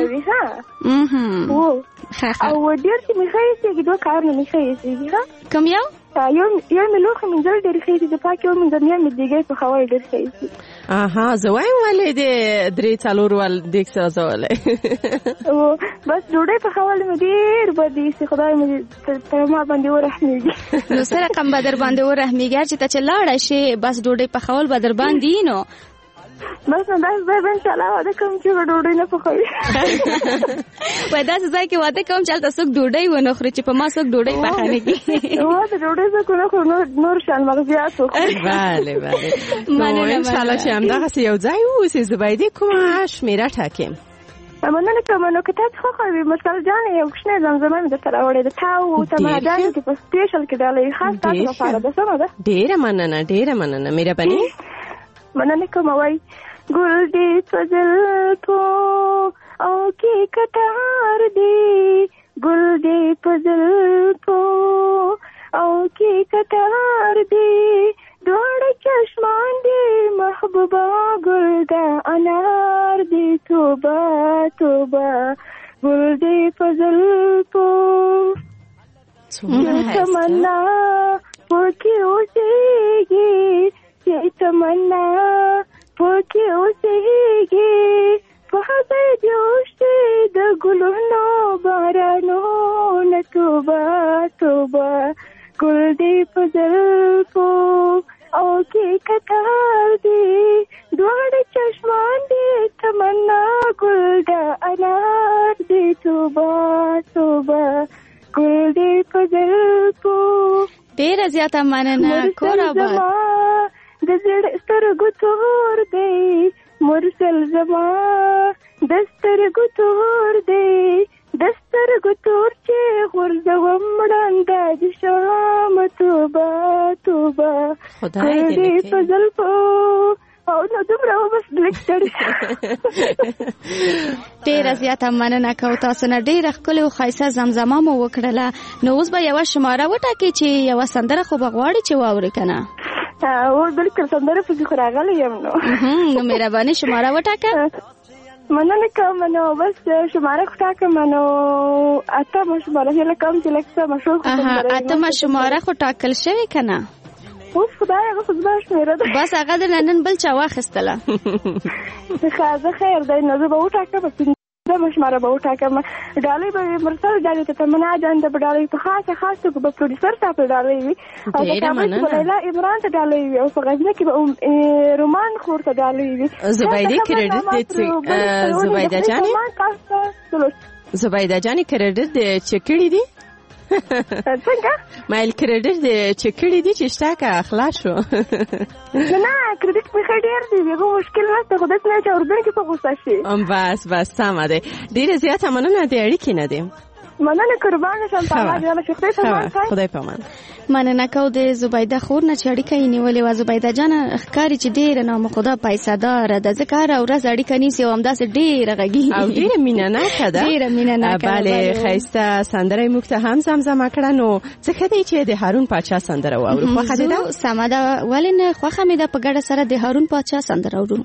او ډېر چې مې ښه ایسېږي دوه کارونه مې ښه ایسېږي کوم یو یو مې لوښي مینځل ډېر ښه ایسي د پاک یو مینځل یا مې دیګی پخول ډېر ښه ایسي زه وایم ولې د درې څلور ول دیګ سوځولی بس ډوډۍ پخول مې ډېر بد ایسي خدای مې په ما باندې ورحمېږي نو څه رقم به در باندې ورحمېږي چې ته چې لاړه شې بس ډوډۍ پخول به در باندې نو بس نو داسې ځای به انشاءالله واده کوم چې به ډوډۍ نه پخوي وایي داسې ځای کې واده کوم چې هلته څوک ډوډۍ ونه خوري چې په ما څوک ډوډۍ پخه نه کړي د ډوډۍ څوک ونه خوري نور شان مغزیات وخوري بله نو انشاءالله چې همدغسې یو ځای واوسې زبیدې کومه شمېره ټاکې مننه کوم نو که تاسو خوښوي مرسل جان یو کوچنی زمزمه مې درته راوړې ده تا او تمنا جان چې په سپیشل کې ډالۍ خاص تاسو لپاره ده سمه ده ډېره مننه مهرباني مننه کوم وای ګل دې فضل کو او کې کټار دې ګل دې فضل کو او کې کټار دې دوړ چشمان دې محبوبا ګل دا انار دې توبه ګل دې فضل کو تمنا پوکي اوسېږي تمنا پوکي اوسېږي په هغه جوشته د ګلونو بارانونه توبه ګل دې په زلفو او کې کتار دې دوړ چشمان دې تمنا ګل د انار دې توبه ګل دې په زلفو ډېره زیاته مننه کور آباد د زړه سترګو تور دی مرسل زما دسترګو تور دی دسترګو تور چې غورځوم مړانده د شام توبه توبه کړي فضل په او نو دومره بس لیکل ډیره زیاته مننه کوم تاسو نه ډیره ښکلې او ښایسته زمزمه مو وکړله. نو اوس به یوه شماره وټاکئ چې یوه سندره خو به غواړي چې واورئ که نه؟ اوس بلکل سندره پکې خو راغلی یم. نو مهرباني شماره وټاکه. مننه کوم. نو بس شماره خو ټاکم. نو اتمه شماره هیله کوم چې لږ څه مشهور اتمه شماره خو ټاکل شوې که نه؟ اوس خدای هغه خو زما شمېره ده. بس هغه د نن بل چا واخیستله. ښه خیر دی. نو زه به وټاکم پنځمه شماره به وټاکم. ډالۍ به مرسل ډالۍ ته تمنا جان ته به ډالۍ په خاصه توګه به پروډیوسر ته به ډالۍ وي او په کابل کې به لیلا عمران ته ډالۍ وي او په غزني کې به رومان خور ته ډالۍ وي. زبیده کریډټ زبیده جانې کریډټ د چکړې دي څنګه مایل کریډټ د چکړې دي چې شته که خلاص شو؟ نه کریډټ مې ښه ډېر دی هغه مشکل نشته خو داسې نه چې اردن کې په غوسه شي. بس سمه دی. ډېره زیاته مننه د اړیکې نه دی. مننه قربانه شم. خدای په امان. مننه کو د زبیده خور نه چې اړیکه یې نیولې وه. زبیده جانه ښکاري چې ډېره نامخدا پیسه داره ده ځکه هره ورځ اړیکه نیسي او همداسې ډېره غږېږي او ډېره مینه ناکه ده. ډېره مینه ناکه ده. بلې ښایسته سندره یې موږ ته هم زمزمه کړه. نو څه ښه دی چې د هارون پاچا سندره واورو. خوښه دې ده؟ سمه ده. ولې نه خوښه مې ده په ګډه سره د هارون پاچا سندره اورو.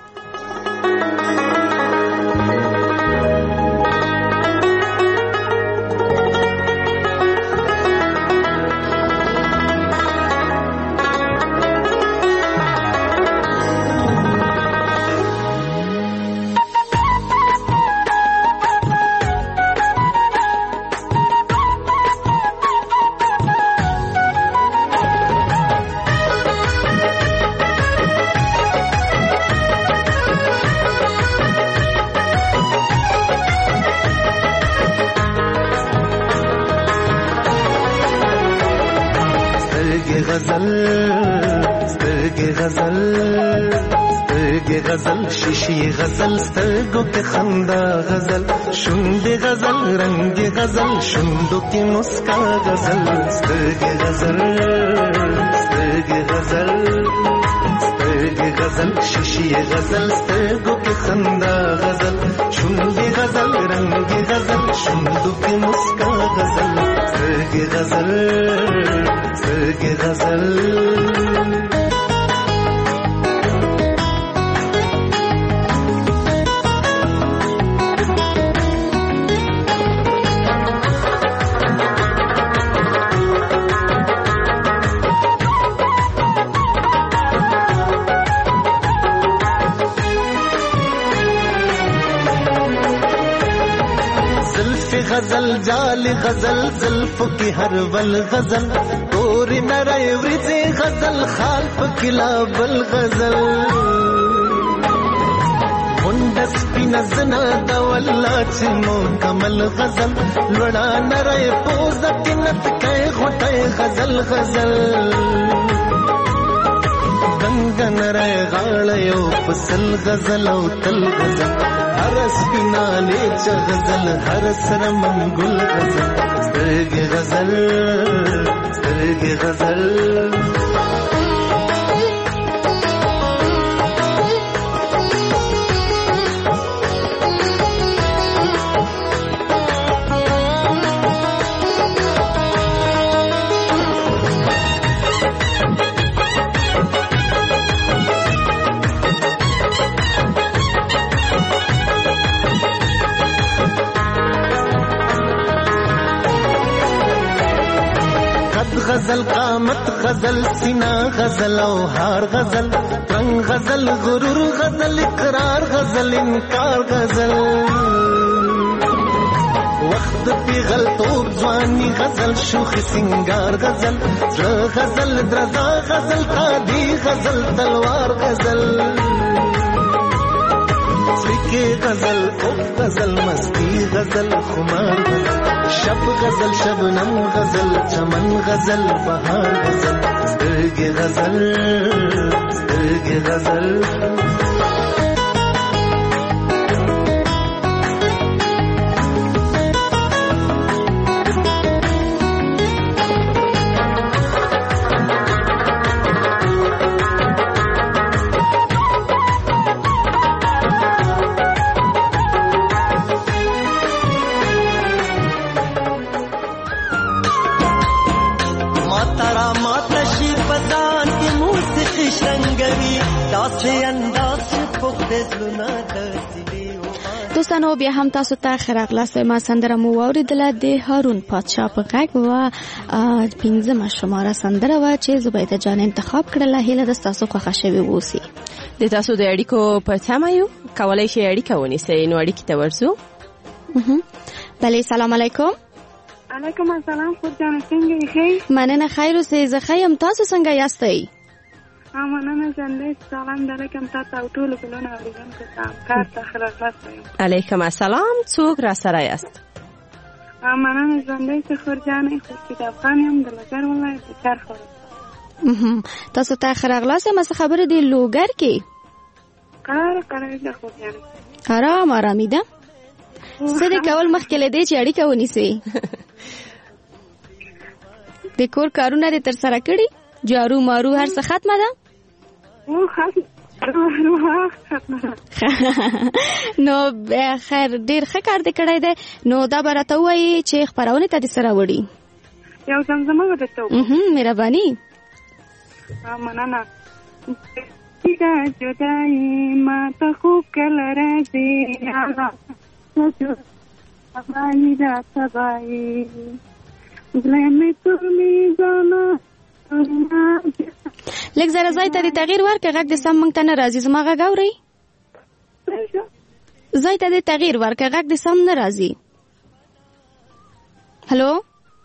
غزل شیشی غزل سترگو کے خندا غزل شند غزل رنگ غزل شندو کی مسکا غزل سترگ غزل غزل شیشی غزل سترگو کے خندا غزل شند غزل رنگ غزل شندو کی مسکا غزل سترگ غزل غزل جال غزل زلف کی ہر ول غزل توری نرے ورزے غزل خالف کلا بل غزل منڈس پی نزنا دولا چمو کمل غزل لڑا نرے پوز کنت کے غٹے غزل غزل گنگن رے غاڑیو پسل غزل او تل غزل هرس بنالي غزل هرس رمنگل غزل سترگ غزل غزل قامت غزل سینا غزل او هار غزل رنگ غزل غرور غزل اقرار غزل انکار غزل وقت پی غلطوب ځواني غزل شوخ سنگار غزل غزل درزا غزل قادی غزل تلوار غزل سکے غزل اوف غزل مستی غزل خمار غزل شب غزل شبنم غزل چمن غزل بہار غزل سترگ غزل دوستانو بیا هم تاسو ته خراغلاس ما سندره مو واوریدله د هارون پادشاه په غږ و 15 شماره سندره و چې زبیده جان انتخاب کړله. هیله ده تاسو خوښه شوي اوسئ. د تاسو د اړیکو په تمه یو، کولای شئ اړیکه ونیسئ. نو اړیکې ته ورځو. بله سلام علیکم. علیکم السلام. خورجان څنګه یې؟ مننه خیر اوسئ. زه ښه یم، تاسو څنګه یاستئ؟ مننه جنې. سلام علیکم تاسو او ټول بلونه اوریدونکو ته. کار ته خلاص یم. علیکم السلام. څوک را سره یاست؟ مننه جنې. خورجان خورشید افغان یم د لوګر ولایت د چرخ. تاسو ته خراغلاس یم. څه خبره دی لوګر کې؟ قرار ده خورجان. آرام آرامي ده. څه دې کول مخکې له دې چې اړیکه ونیسئ؟ د کور کارونه دې ترسره کړي؟ جارو مارو هر څه ختمه ده؟ نو خیر ډیر ښه کار دې کړی دی. نو دا به راته ووایي چې خپرونې ته دې سره وړي. یو زمزمه به درته وکړم. مهرباني. مننه. جدایي ما ته خوب کله راځي ابایي دا سبایي زړه مې تور میزانه. لږ زره ځای ته دې تغییر ورکړه. غږ دې سم موږ ته نه راځي. زما غږ اورئ؟ ځای ته دې تغییر ورکړه. غږ دې سم نه راځي. هلو.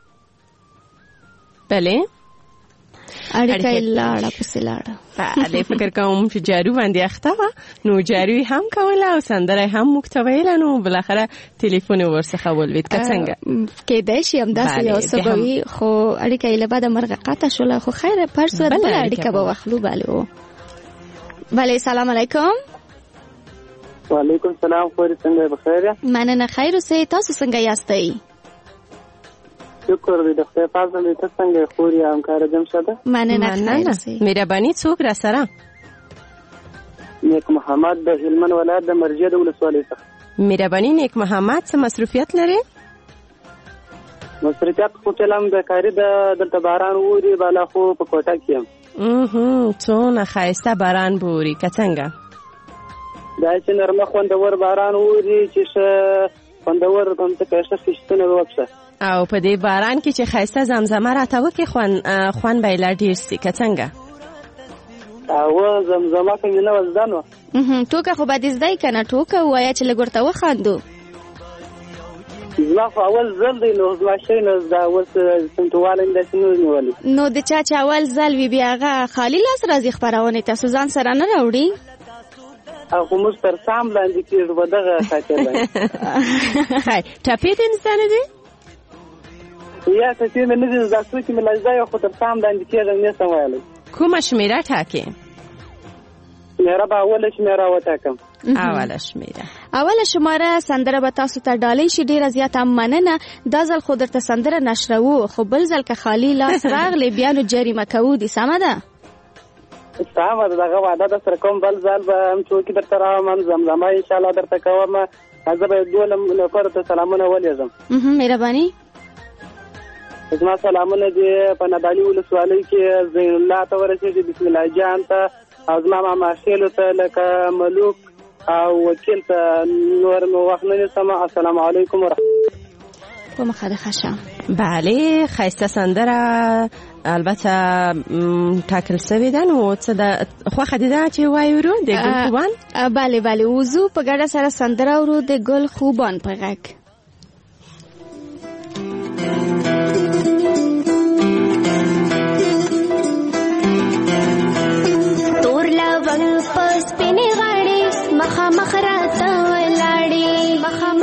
بله اړیکه یې لاړه پسې لاړه. بله فکر کوم چې جارو باندې اخته وه. نو جارو هم کوله او سندره هم موږ ته ویله. نو بالاخره تلیفون یې ورڅخه ولوېد. که څنګه کیدای شي همداسې یو څه به وي، خو اړیکه یې له بعده مرغه قطع شوله. خو خیر پر صورت بله اړیکه به واخلو. بله سلام علیکم. وعلیکم السلام. خوري څنګه بخیر؟ مننه خیر اوسئ. تاسو څنګه یاستئ؟ شکر دې د خدای پاک باندې. ته څنګه خوري همکار جمشده؟ مننه. مهرباني. څوک را سره؟ نیک محمد د هلمند ولایت د مرجع د ولسوالۍ څخه. مهرباني نیک محمد. څه مصروفیت لري؟ مصروفیت خو چلم د کاری دلته باران ووري بالا خو په کوټه کې یم. څونه ښایسته باران بوري. که څنګه؟ دا چې نرمه خوندور باران ووري چې خوندور کوم څه ښه خشتونه وکړه. او په دې باران کې چې ښایسته زمزمه راته وکړي خوند به یې لا ډېر سي. که څنګه؟ او زمزمه که مې نه وه زده نو. ټوکه خو به دې زده یې که نه؟ ټوکه ووایه چې لږ ورته وخاندو. زما خو اول ځل دی نو زما شی نه زده. اوس چمتووالی مې داسې نه نیولي. نو د چا چې اول ځل وي بیا هغه خالي لاس راځي خپرونې ته. ځان سره نه راوړي؟ خو موږ تر سام لاندې کېږو په دغه خاطر باندې. ټپې دې نه زده نه دي؟ یا ټپې مې نه دي زده. څو چې مې لا زده یم خو تر سام لاندې کېږم نه سم ویلی. کومه شمېره ټاکې؟ شمېره به اوله شمېره وټاکم. اوله شماره سندره به تاسو ته ډالۍ شي. ډیره زیاته مننه. دا ځل خو درته سندره نشروو، خو بل ځل که خالي لاس راغلی بیا نو جریمه کوو. دې سمه ده؟ سمه ده. دغه وعده در سره کوم. بل ځل به هم چوکي درته راوړم. زمزمه انشاءالله درته کوم. زه به دوه نفرو ته سلامونه ولیږم. مهرباني. زما سلامونه دې په نادالي ولسوالۍ کې زین الله ته ورسېږي، بسم الله جان ته او زما ماما خیلو ته لکه ملوک او وکیل ته. نور مې وخت نه نیسم. السلام علیکم ورحمت په مخه د خشم. بله ښایسته سندره البته ټاکل شوې ده. نو څه ده خوښه دې ده چې وایو د ګل خوبان؟ بله وضو په ګډه سره سندره ورو د ګل خوبان په غږ. تور لونګ په سپینې غاړې مخامخ راته ولاړې.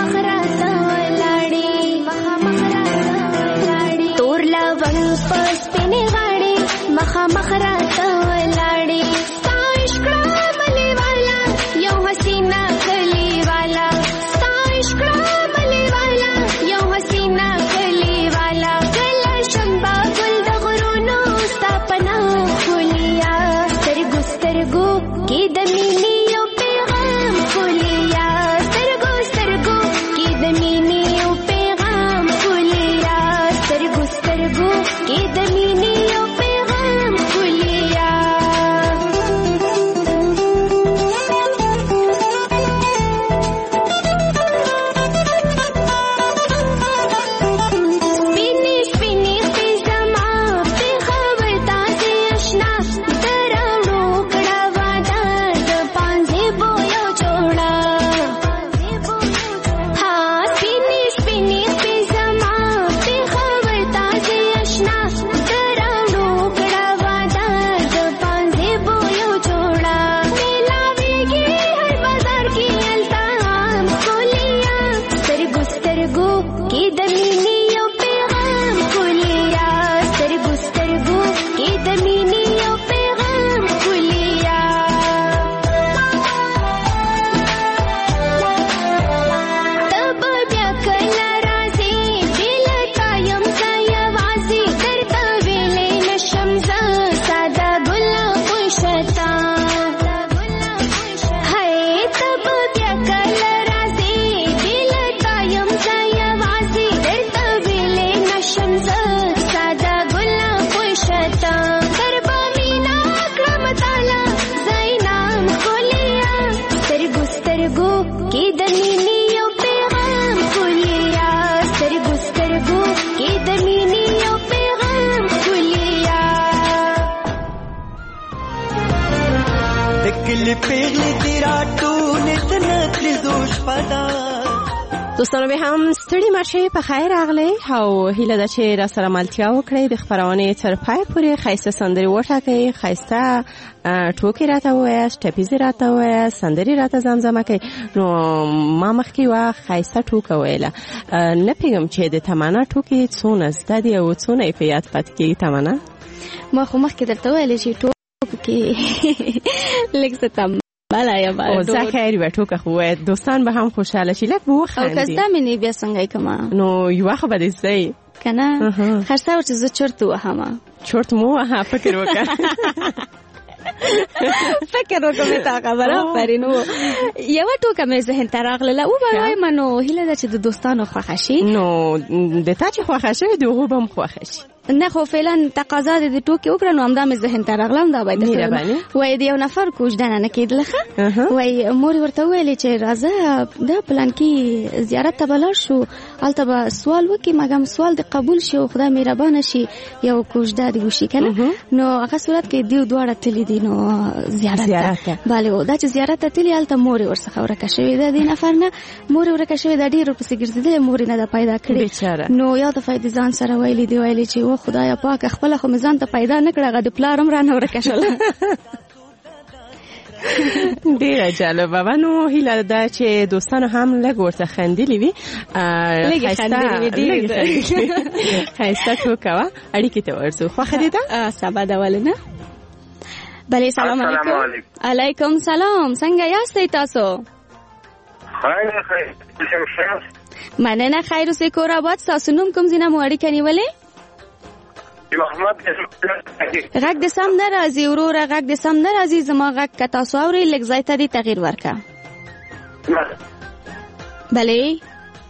تور لونګ په سپینې غاړې مخامخ راته ولاړې. ستا عشق ملي والا یو حسینه کلی والا. ستا عشق ملي والا یو حسینه کلی والا. کله شمبا ګل د غرونو ستا پناه خولیا. سترګو سترګو کې د مینې یو پیغام خولیا. سترګو سترګو کې د مینې یو پیغام خولیا. سترګو سترګو کې د مینې یو پیغام خولیا. دوستانو به هم ستړي مشه په خیر راغلی او هیله ده چې را سره ملتیا وکړئ د خبرونې تر پای پورې ښایسته سندرې وټاکئ ښایسته ټوکې راته ووایاست ټپیزې راته ووایاست سندرې راته زمزمه کړئ نو ما مخکې یوه ښایسته ټوکه ویله نه پوهېږم چې د تمنا ټوکې څونه زده دي او څونه یې په یاد پاتې کېږي تمنا ما خو مخکې درته ویلې چې ټوکې لږ څه بله یا او زکر و ټوکه خو دوستان به هم خوشحاله شي لکه وخندي او کستا مې بیا څنګه کما نو یو خو به دې ځای کنه خرڅه ورته ز چرته وهما چرته مو ها فکر وکړه فکر وکړه تا خبره پرینو یو ټوکه مې ذهن ته راغله او وای منو هیله ده چې د دوستانو خوښ شي نو د تا چې خوښ شي دغه به هم خوښ شي نه خو فعلا تقاضا د ټوکې وکړه نو همدا مې ذهن ته راغلم دا باید وای د یو نفر کوژدنه نه کېدله وای مور ورته ویلې چې راځه دا پلان کې زیارت ته بلار شو البته به سوال وکي مګم سوال د قبول شي او خدای مهربان شي یو کوژده دی وشي کنه نو هغه صورت کې دیو دواړه تللی دي نو زیارت bale او دا چې زیارت ته تللی البته مور ورڅخه ورکه شوی د دې نفر نه مور ورکه شوی د ډیرو په سګرځیدل مور نه د پیدا کړی نو یا د فائدې ځان سره ویلې دی ویلې چې و خدایا پاک خپل خو مزان ته پیدا نکړه غد پلارم را نه ورکه شول ډیره جالبه و نو هیله ده چې دوستانو هم لږ ورته خندلي وي ښایسته ټوکه وه اړیکې ته ورځو خوښه دې ده سبا ده ولې نه بلې سلام علیکم علیکم سلام څنګه یاستئ تاسو مننه خیر اوسئ کور آباد ستاسو نوم کوم ځای نه مو اړیکه نیولې غږ د سم نه راځي وروره غږ د سم نه راځي زما غږ که تاسو اورئ لږ ځای ته دې تغییر ورکړه بلې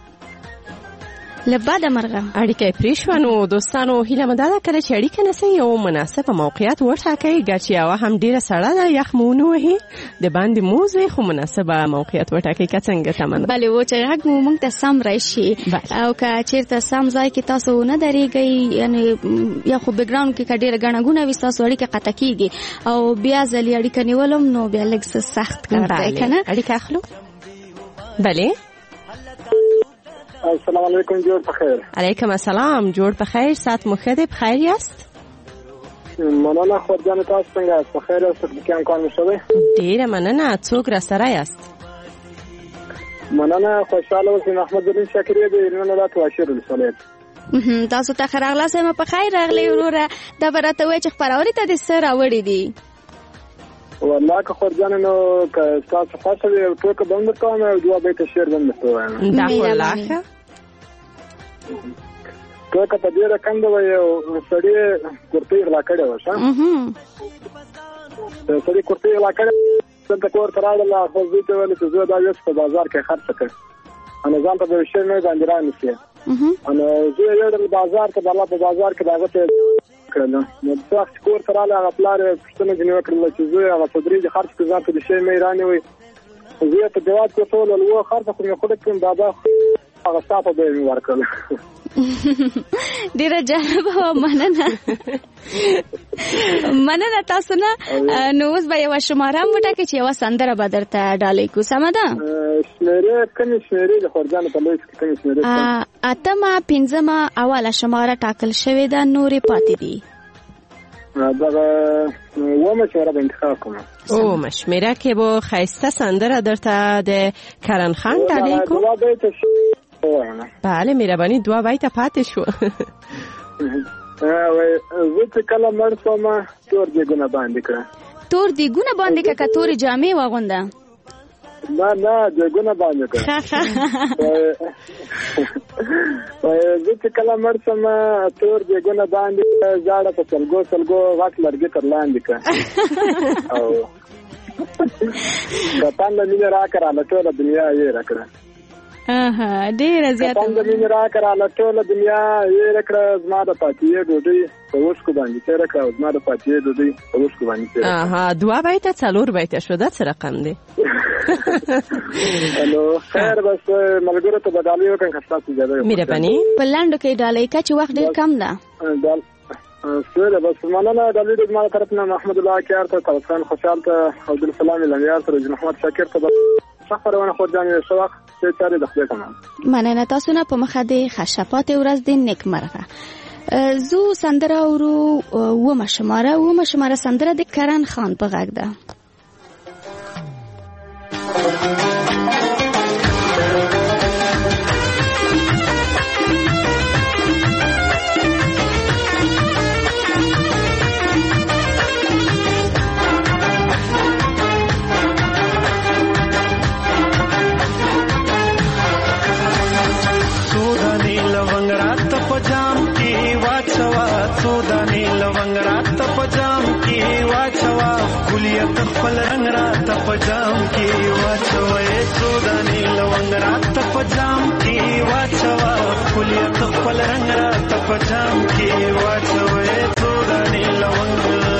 له بده مرغه اړیکه یې پرې شوه نو دوستانو هیله مې دا ده کله چې اړیکه نیسئ یو مناسبه موقعیت وټاکئ ګرچې یوه هم ډېره سړه ده یخ مو ونه وهي د باندې موزئ خو مناسبه موقعیت وټاکئ که څنګه تمنا بلې و چې غږ مو موږ ته سم راشي او که چېرته سم ځای کې تاسو ونه درېږئ یعنې یا خو بیکګراونډ کې که ډېره ګڼه ګونه وي ستاسو اړیکه قطع کېږي او بیا ځلې اړیکه نیولم نو بیا لږ څه سخت کار دی که نه اړیکه اخلو بلې السلام علیکم جوړ بخیر علیکم السلام جوړ بخیر سات مو ښه دی بخیر یاست مننه خورجان تاسو څنګه یاست بخیر یاست که امکان مو شوی ډېره مننه څوک را سره یاست مننه خوشحاله اوسئ محمد زلین شاکري د علمي ولایت واشر ولسوالۍ تاسو ته ښه راغلاست یم په خیر راغلی وروره دا به راته وایي چې خپرونې ته دې څه راوړي دي والله که خورجانه نو که تاسو خوښه وي ټوکه به هم درته وایم او دوه بیته شعر به هم درته ووایم دا خو الله ښه ټوکه په ډېره کنده وه یو سړي کورتۍ غلا کړې وه ښه سړي کورتۍ غلا کړې دلته کور ته راغله خو زوی ته ویل چې زوی دا یوس په بازار کې خرڅه کړ نو ځان ته به یو شی نوی باندې رانیسي نو زوی یې یوړل بازار ته د الله په بازار کې د هغه ته کړل نو څه وخت کور ته راغله هغه پلار یې پوښتنه ځینې وکړله چې زوی هغه صدري دې خرڅ کړه ځان ته د شی مې رانیوئ زوی ته جواب کوټول ولو خرڅه خو مې خوله کړم بابا هغه ستا په بیه مې ورکړل ډیره جالبه مننه مننه تاسو نه نو اوس به یوه شماره هم وټاکئ چې یوه سندره به درته ډالۍ کړو سمه ده شمېرې کومې شمېرې د خورجانو په لویس کې کومې شمېرې اتمه پنځمه اوله شماره ټاکل شوې ده نورې پاتې دي دغه اومه شمېره به انتخاب کوم اومه شمېره کې به ښایسته سندره درته د کرن خان ډالۍ کړو بله مهرباني دوه بیته پاتې شو زه چې کله مړ شوم تور دیګونه باندې کړه تور دیګونه باندې کړه که تورې جامې واغونده نه دیګونه باندې کړه زه چې کله مړ شوم تور دیګونه باندې ژاړه په سلګو غټ لرګي تر لاندې کړه او کتان له مینې راکړه ټوله دنیا یې راکړه ډیره زیاته پنځه مینې راکړه ټوله دنیا یې راکړه زما د پاتې ډوډۍ په اوښکو باندې تېره کړه او زما د پاتې ډوډۍ په اوښکو باندې تېره کړه دوه بیته څلور بیته شو دا څه رقم دی نو خیر بس ملګرو ته به ډالۍ وکړم که ستاسو اجازه وي مهرباني په لنډو کې ډالۍ که چې وخت ډېر کم ده سره بس مننه ډالۍ د زما طرف نه محمد الله کیار ته طلبخان خوشحال ته عبدالسلام الامیار ته رجل محمد شاکر ته ښه خپرونه خورجانې ښه وخت چارې د خپل کمان مننه تاسو نه په مخه د خشپات ورځ د نیکمرغه زو سندره ورو و مشماره سندره د کرن خان په غږ ده पजाम की वाचवा कुलियत खपल रंग रात पजाम की वाचवा सोदानी लवंग रात पजाम की वाचवा कुलियत खपल रंग रात पजाम की वाचवा सोदानी लवंग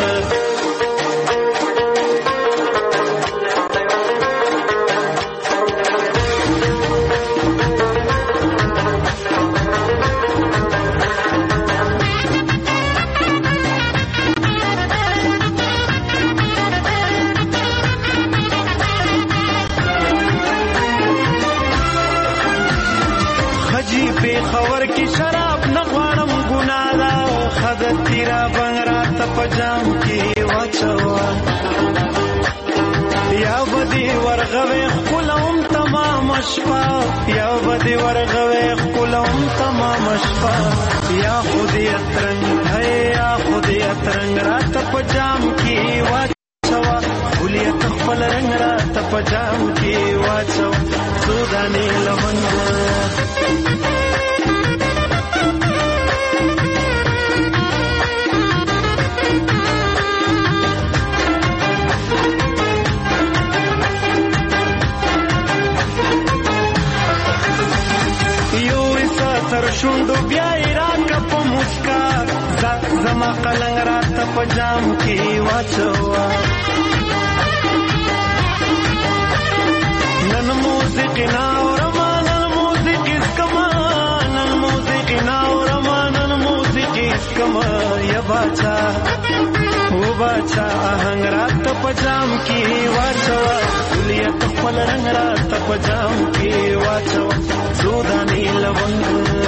खबर की शराब न वाणम गुनारा खदत तीरा बंगरा तपजाम की वाचवा या बदी वर्गवे कुलम तमाम अशफा या बदी वर्गवे कुलम तमाम अशफा या खुदियत रंग है या खुदियत रंग रात पजाम की वाचवा खुलियत खपल रंग रात पजाम की वाचवा सुदानी लवंग سر شوندو بیا ایران کا په مسکا زما قلنګ رات په جام کې واچوا نن موزیک نا اورما نن موزیک اسکما نن موزیک نا اورما نن موزیک اسکما یا باچا او باچا آهنګ رات په جام کې واچوا کلیت خپل رنگ رات په جام کې واچوا سودانی لونگ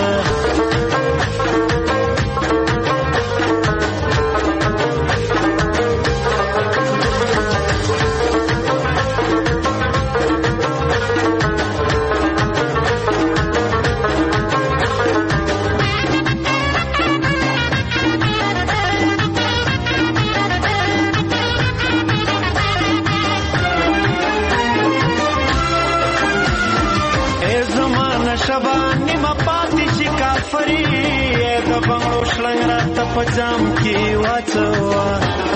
شبانی ما پاتی شي کافری د بنگلو شلنګ رات پجام کی واچوا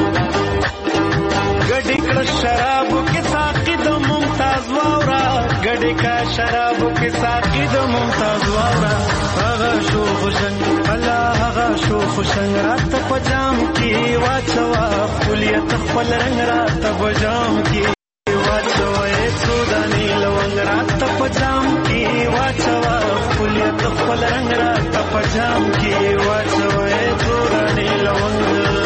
گډی کړه شراب کې ساقي د ممتاز واورا گډی کا شراب کې ساقي د ممتاز واورا هغه شو خوشنګ الله هغه شو خوشنګ رات پجام کی واچوا کلیت خپل رنگ رات پجام کی واچوا سودانی لونګ رات پجام کی واچوا کلیت خپل رنگ رات پجام کی واچوا سودانی لونګ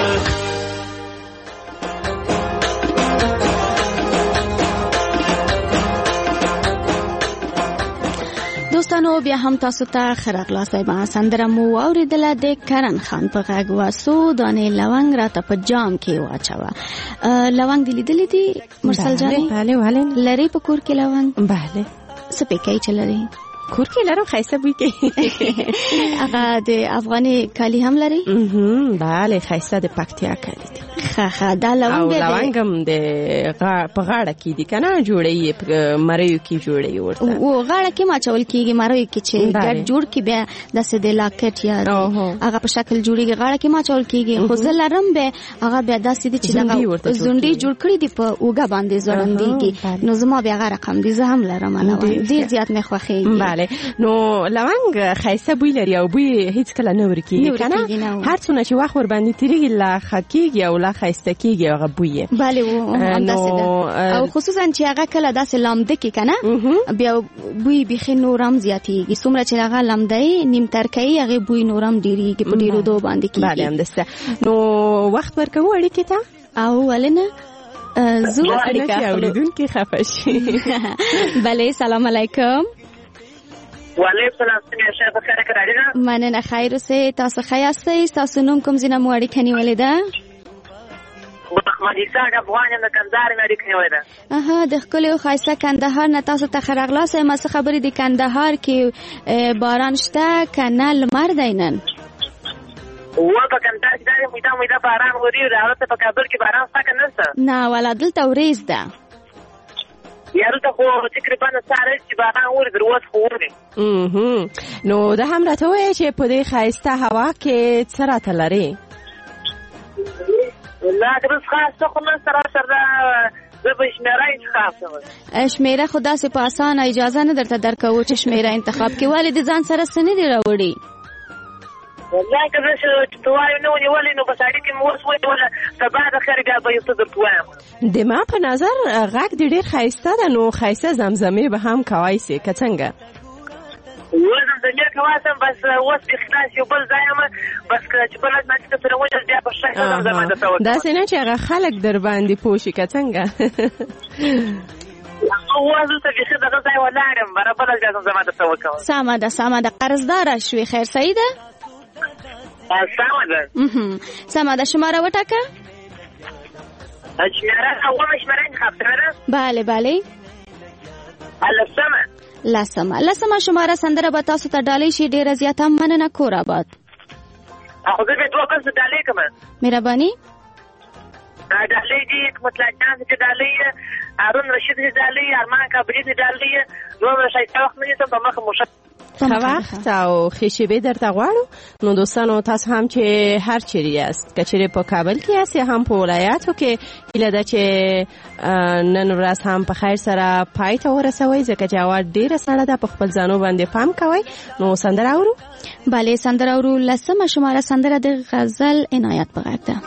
دوستانو بیا هم تاسو ته خراغلاسی با سندره مو اوریدله د کرن خان په غږ واسو دانې لونګ راته په جام کې واچوه لونګ دی لیدلې دي مرسل جانې بله بله لري په کور کې لونګ بله سپیکای چلري کور کې لرم خیسته بوی کې هغه د افغاني کالی هم لري بله خیسته د پکتیا کالی دي خا دا لونګ او لونګم د په غاړه کې دي کنه جوړي مریو کې جوړي ورته او غاړه کې ما چول کېږي مریو کې چې ګډ جوړ کې بیا داسې د لاکټ یا هغه په شکل جوړيږي غاړه کې ما چول کېږي خو زلرم به هغه بیا داسې دي چې دغه زونډي جوړ کړی دی په اوګه باندې ځړندېږي نو زما بیا هغه رقم دي زه هم لرم نه ډیر زیات مې خوښېږي بله نو لونګ خیسته بوی لري او بوی هیڅ کله نه ورکیږي کنه هر څونه چې وخت ور باندې تیریږي لا خکېږي او لا خیسته کېږي هغه بوی بله و همداسې ده او خصوصا چې هغه کله داسې لامده کې کنه بیا بوی بيخي نورم زیاتېږي څومره چې هغه لامده نیم ترکۍ هغه بوی نورم ډیریږي په ډیرو دو باندې کېږي بله همداسې نو وخت ورکوو اړیکې ته او ولنه زو اړیکه اوریدونکي خفه شي بله سلام علیکم وعلیکم السلام څنګه شه په خیر کې راځي مننه خیر اوسې تاسو ښه یاستئ تاسو نوم کوم ځای نه مو اړیکه نیولې ده محمد اسحاق افغان یم د کندهار نه اړیکه نیولې ده د ښکلي او ښایسته کندهار نه تاسو ته ښه راغلاست یم څه خبرې د کندهار کې باران شته که نه لمر دی نن په کندهار کې دا باران وري راغله په کابل کې باران شته که نشته نه ولا دلته وریځ ده یارو ته خو تقریبا ساره چې باران وري دروازه خو وري نو دا هم راته وایي چې په دې ښایسته هوا کې څه راته لري لا که بس خاصه خو من سره زه به شمیره انتخاب شمیره خو داسې په اسانه اجازه نه درته درکوو چې شمیره انتخاب کې ولې د ځان سره څه نه دي راوړي والله که زه چې توایو نه ونیولې نو په ساړي کې مې اوس ونیوله سبا د خیر بیا به یو څه درته وایم د ما په نظر غږ دې ډېر ښایسته ده نو ښایسته زمزمې به هم کوای سې که څنګه زمزمې کواسم بس اوس کې خلاص یو بل ځای یم بس چې بل ځای ته سره وجه بیا په ښایسته زمزمه درته وکړم داسې نه چې هغه خلک در باندې پوه شي که څنګه اوس دلته بیخي دغه ځای ولاړ یم برابره بیا زمزمه درته وکړم سمه ده قرضداره شوې خیر صحیح ده سمه ده شماره وټاکه شماره انتخاب کړه بله لسمه شماره سندره به تاسو ته ډالۍ شي ډېره زیاته مننه کور آباد خو زه به دوه کسو ډالۍ کوم مهرباني ډالۍ دي مطلق جان چې ډالۍ هارون رشید چې ډالۍ ارمان کابري چې ډالۍ نو شایسته وخت نه نیسم په مخه موشه ښه وخت او ښې شېبې درته غواړو نو دوستانو تاسو هم چې هر چیرې یاست که چیرې په کابل کې یاست یا هم په ولایاتو کې هیله ده چې نن ورځ هم په خیر سره پای ته ورسوئ ځکه چې هوا ډېره سړه ده په خپل ځانو باندې پام کوئ نو سندره اورو بله سندره اورو لسمه شماره سندره د غزل عنایت په غږ ده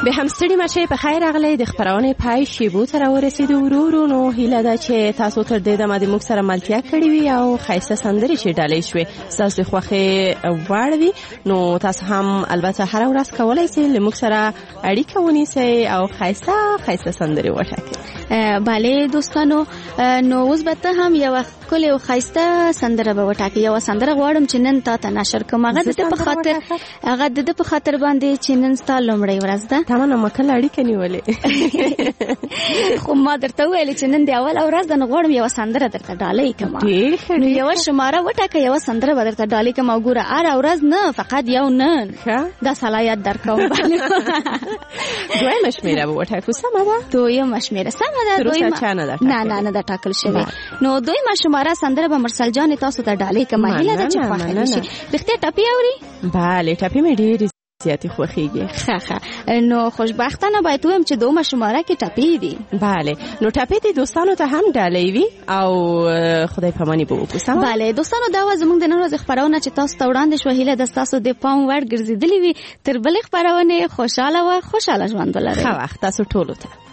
به هم ستړي مشه په خیر راغلی د خبرونه پای شیبو ته راورسېدو ورورو نو هیله ده چې تاسو تر دې دمه د موږ سره ملتیا کړې وي او خایسته سندرې چې ډالۍ شوې تاسو خوښه واړوي نو تاسو هم البته هر ورځ کولای شئ له موږ سره اړیکه ونیسئ او خایسته سندرې وټاکئ. bale دوستانو نو اوس به ته هم یو کله یو خایسته سندره به وټاکې یو سندره غواړم چې نن تا ته نشر کوم هغه د په خاطر باندې چې نن ستا لومړی ورځ ده تمام مکل اړیکه نیولې خو ما درته ویل چې نن دی اول ورځ ده نو غواړم یو سندره درته ډالۍ کوم نو یو شماره وټاکه یو سندره به درته ډالۍ کوم او ګوره هر ورځ نه فقط یو نه دا صلاحیت درکوم دویمه شمیره به وټاکو سمه ده دویمه شمیره سمه ده نه دا ټاکل شوی نو دویمه شماره سندره به مرسل جان تاسو ته ډالۍ کوم هیله ده چې خوښ شي بخته ټپی اوري bale ټپی مې ډېر زیاتې خوښیږي نو خوشبختانه باید وایم چې دومره شماره کې ټپی دي bale نو ټپی دي دوستانو ته هم ډالۍ وي او خدای پاماني به وکړو bale دوستانو دا و زموږ د نن ورځې خبرونه چې تاسو ته وړاندې شو هیله د تاسو د پام وړ ګرځېدلې وي تر بلې خبرونه خوشاله ژوند ولرئ ښه وخت تاسو ټولو ته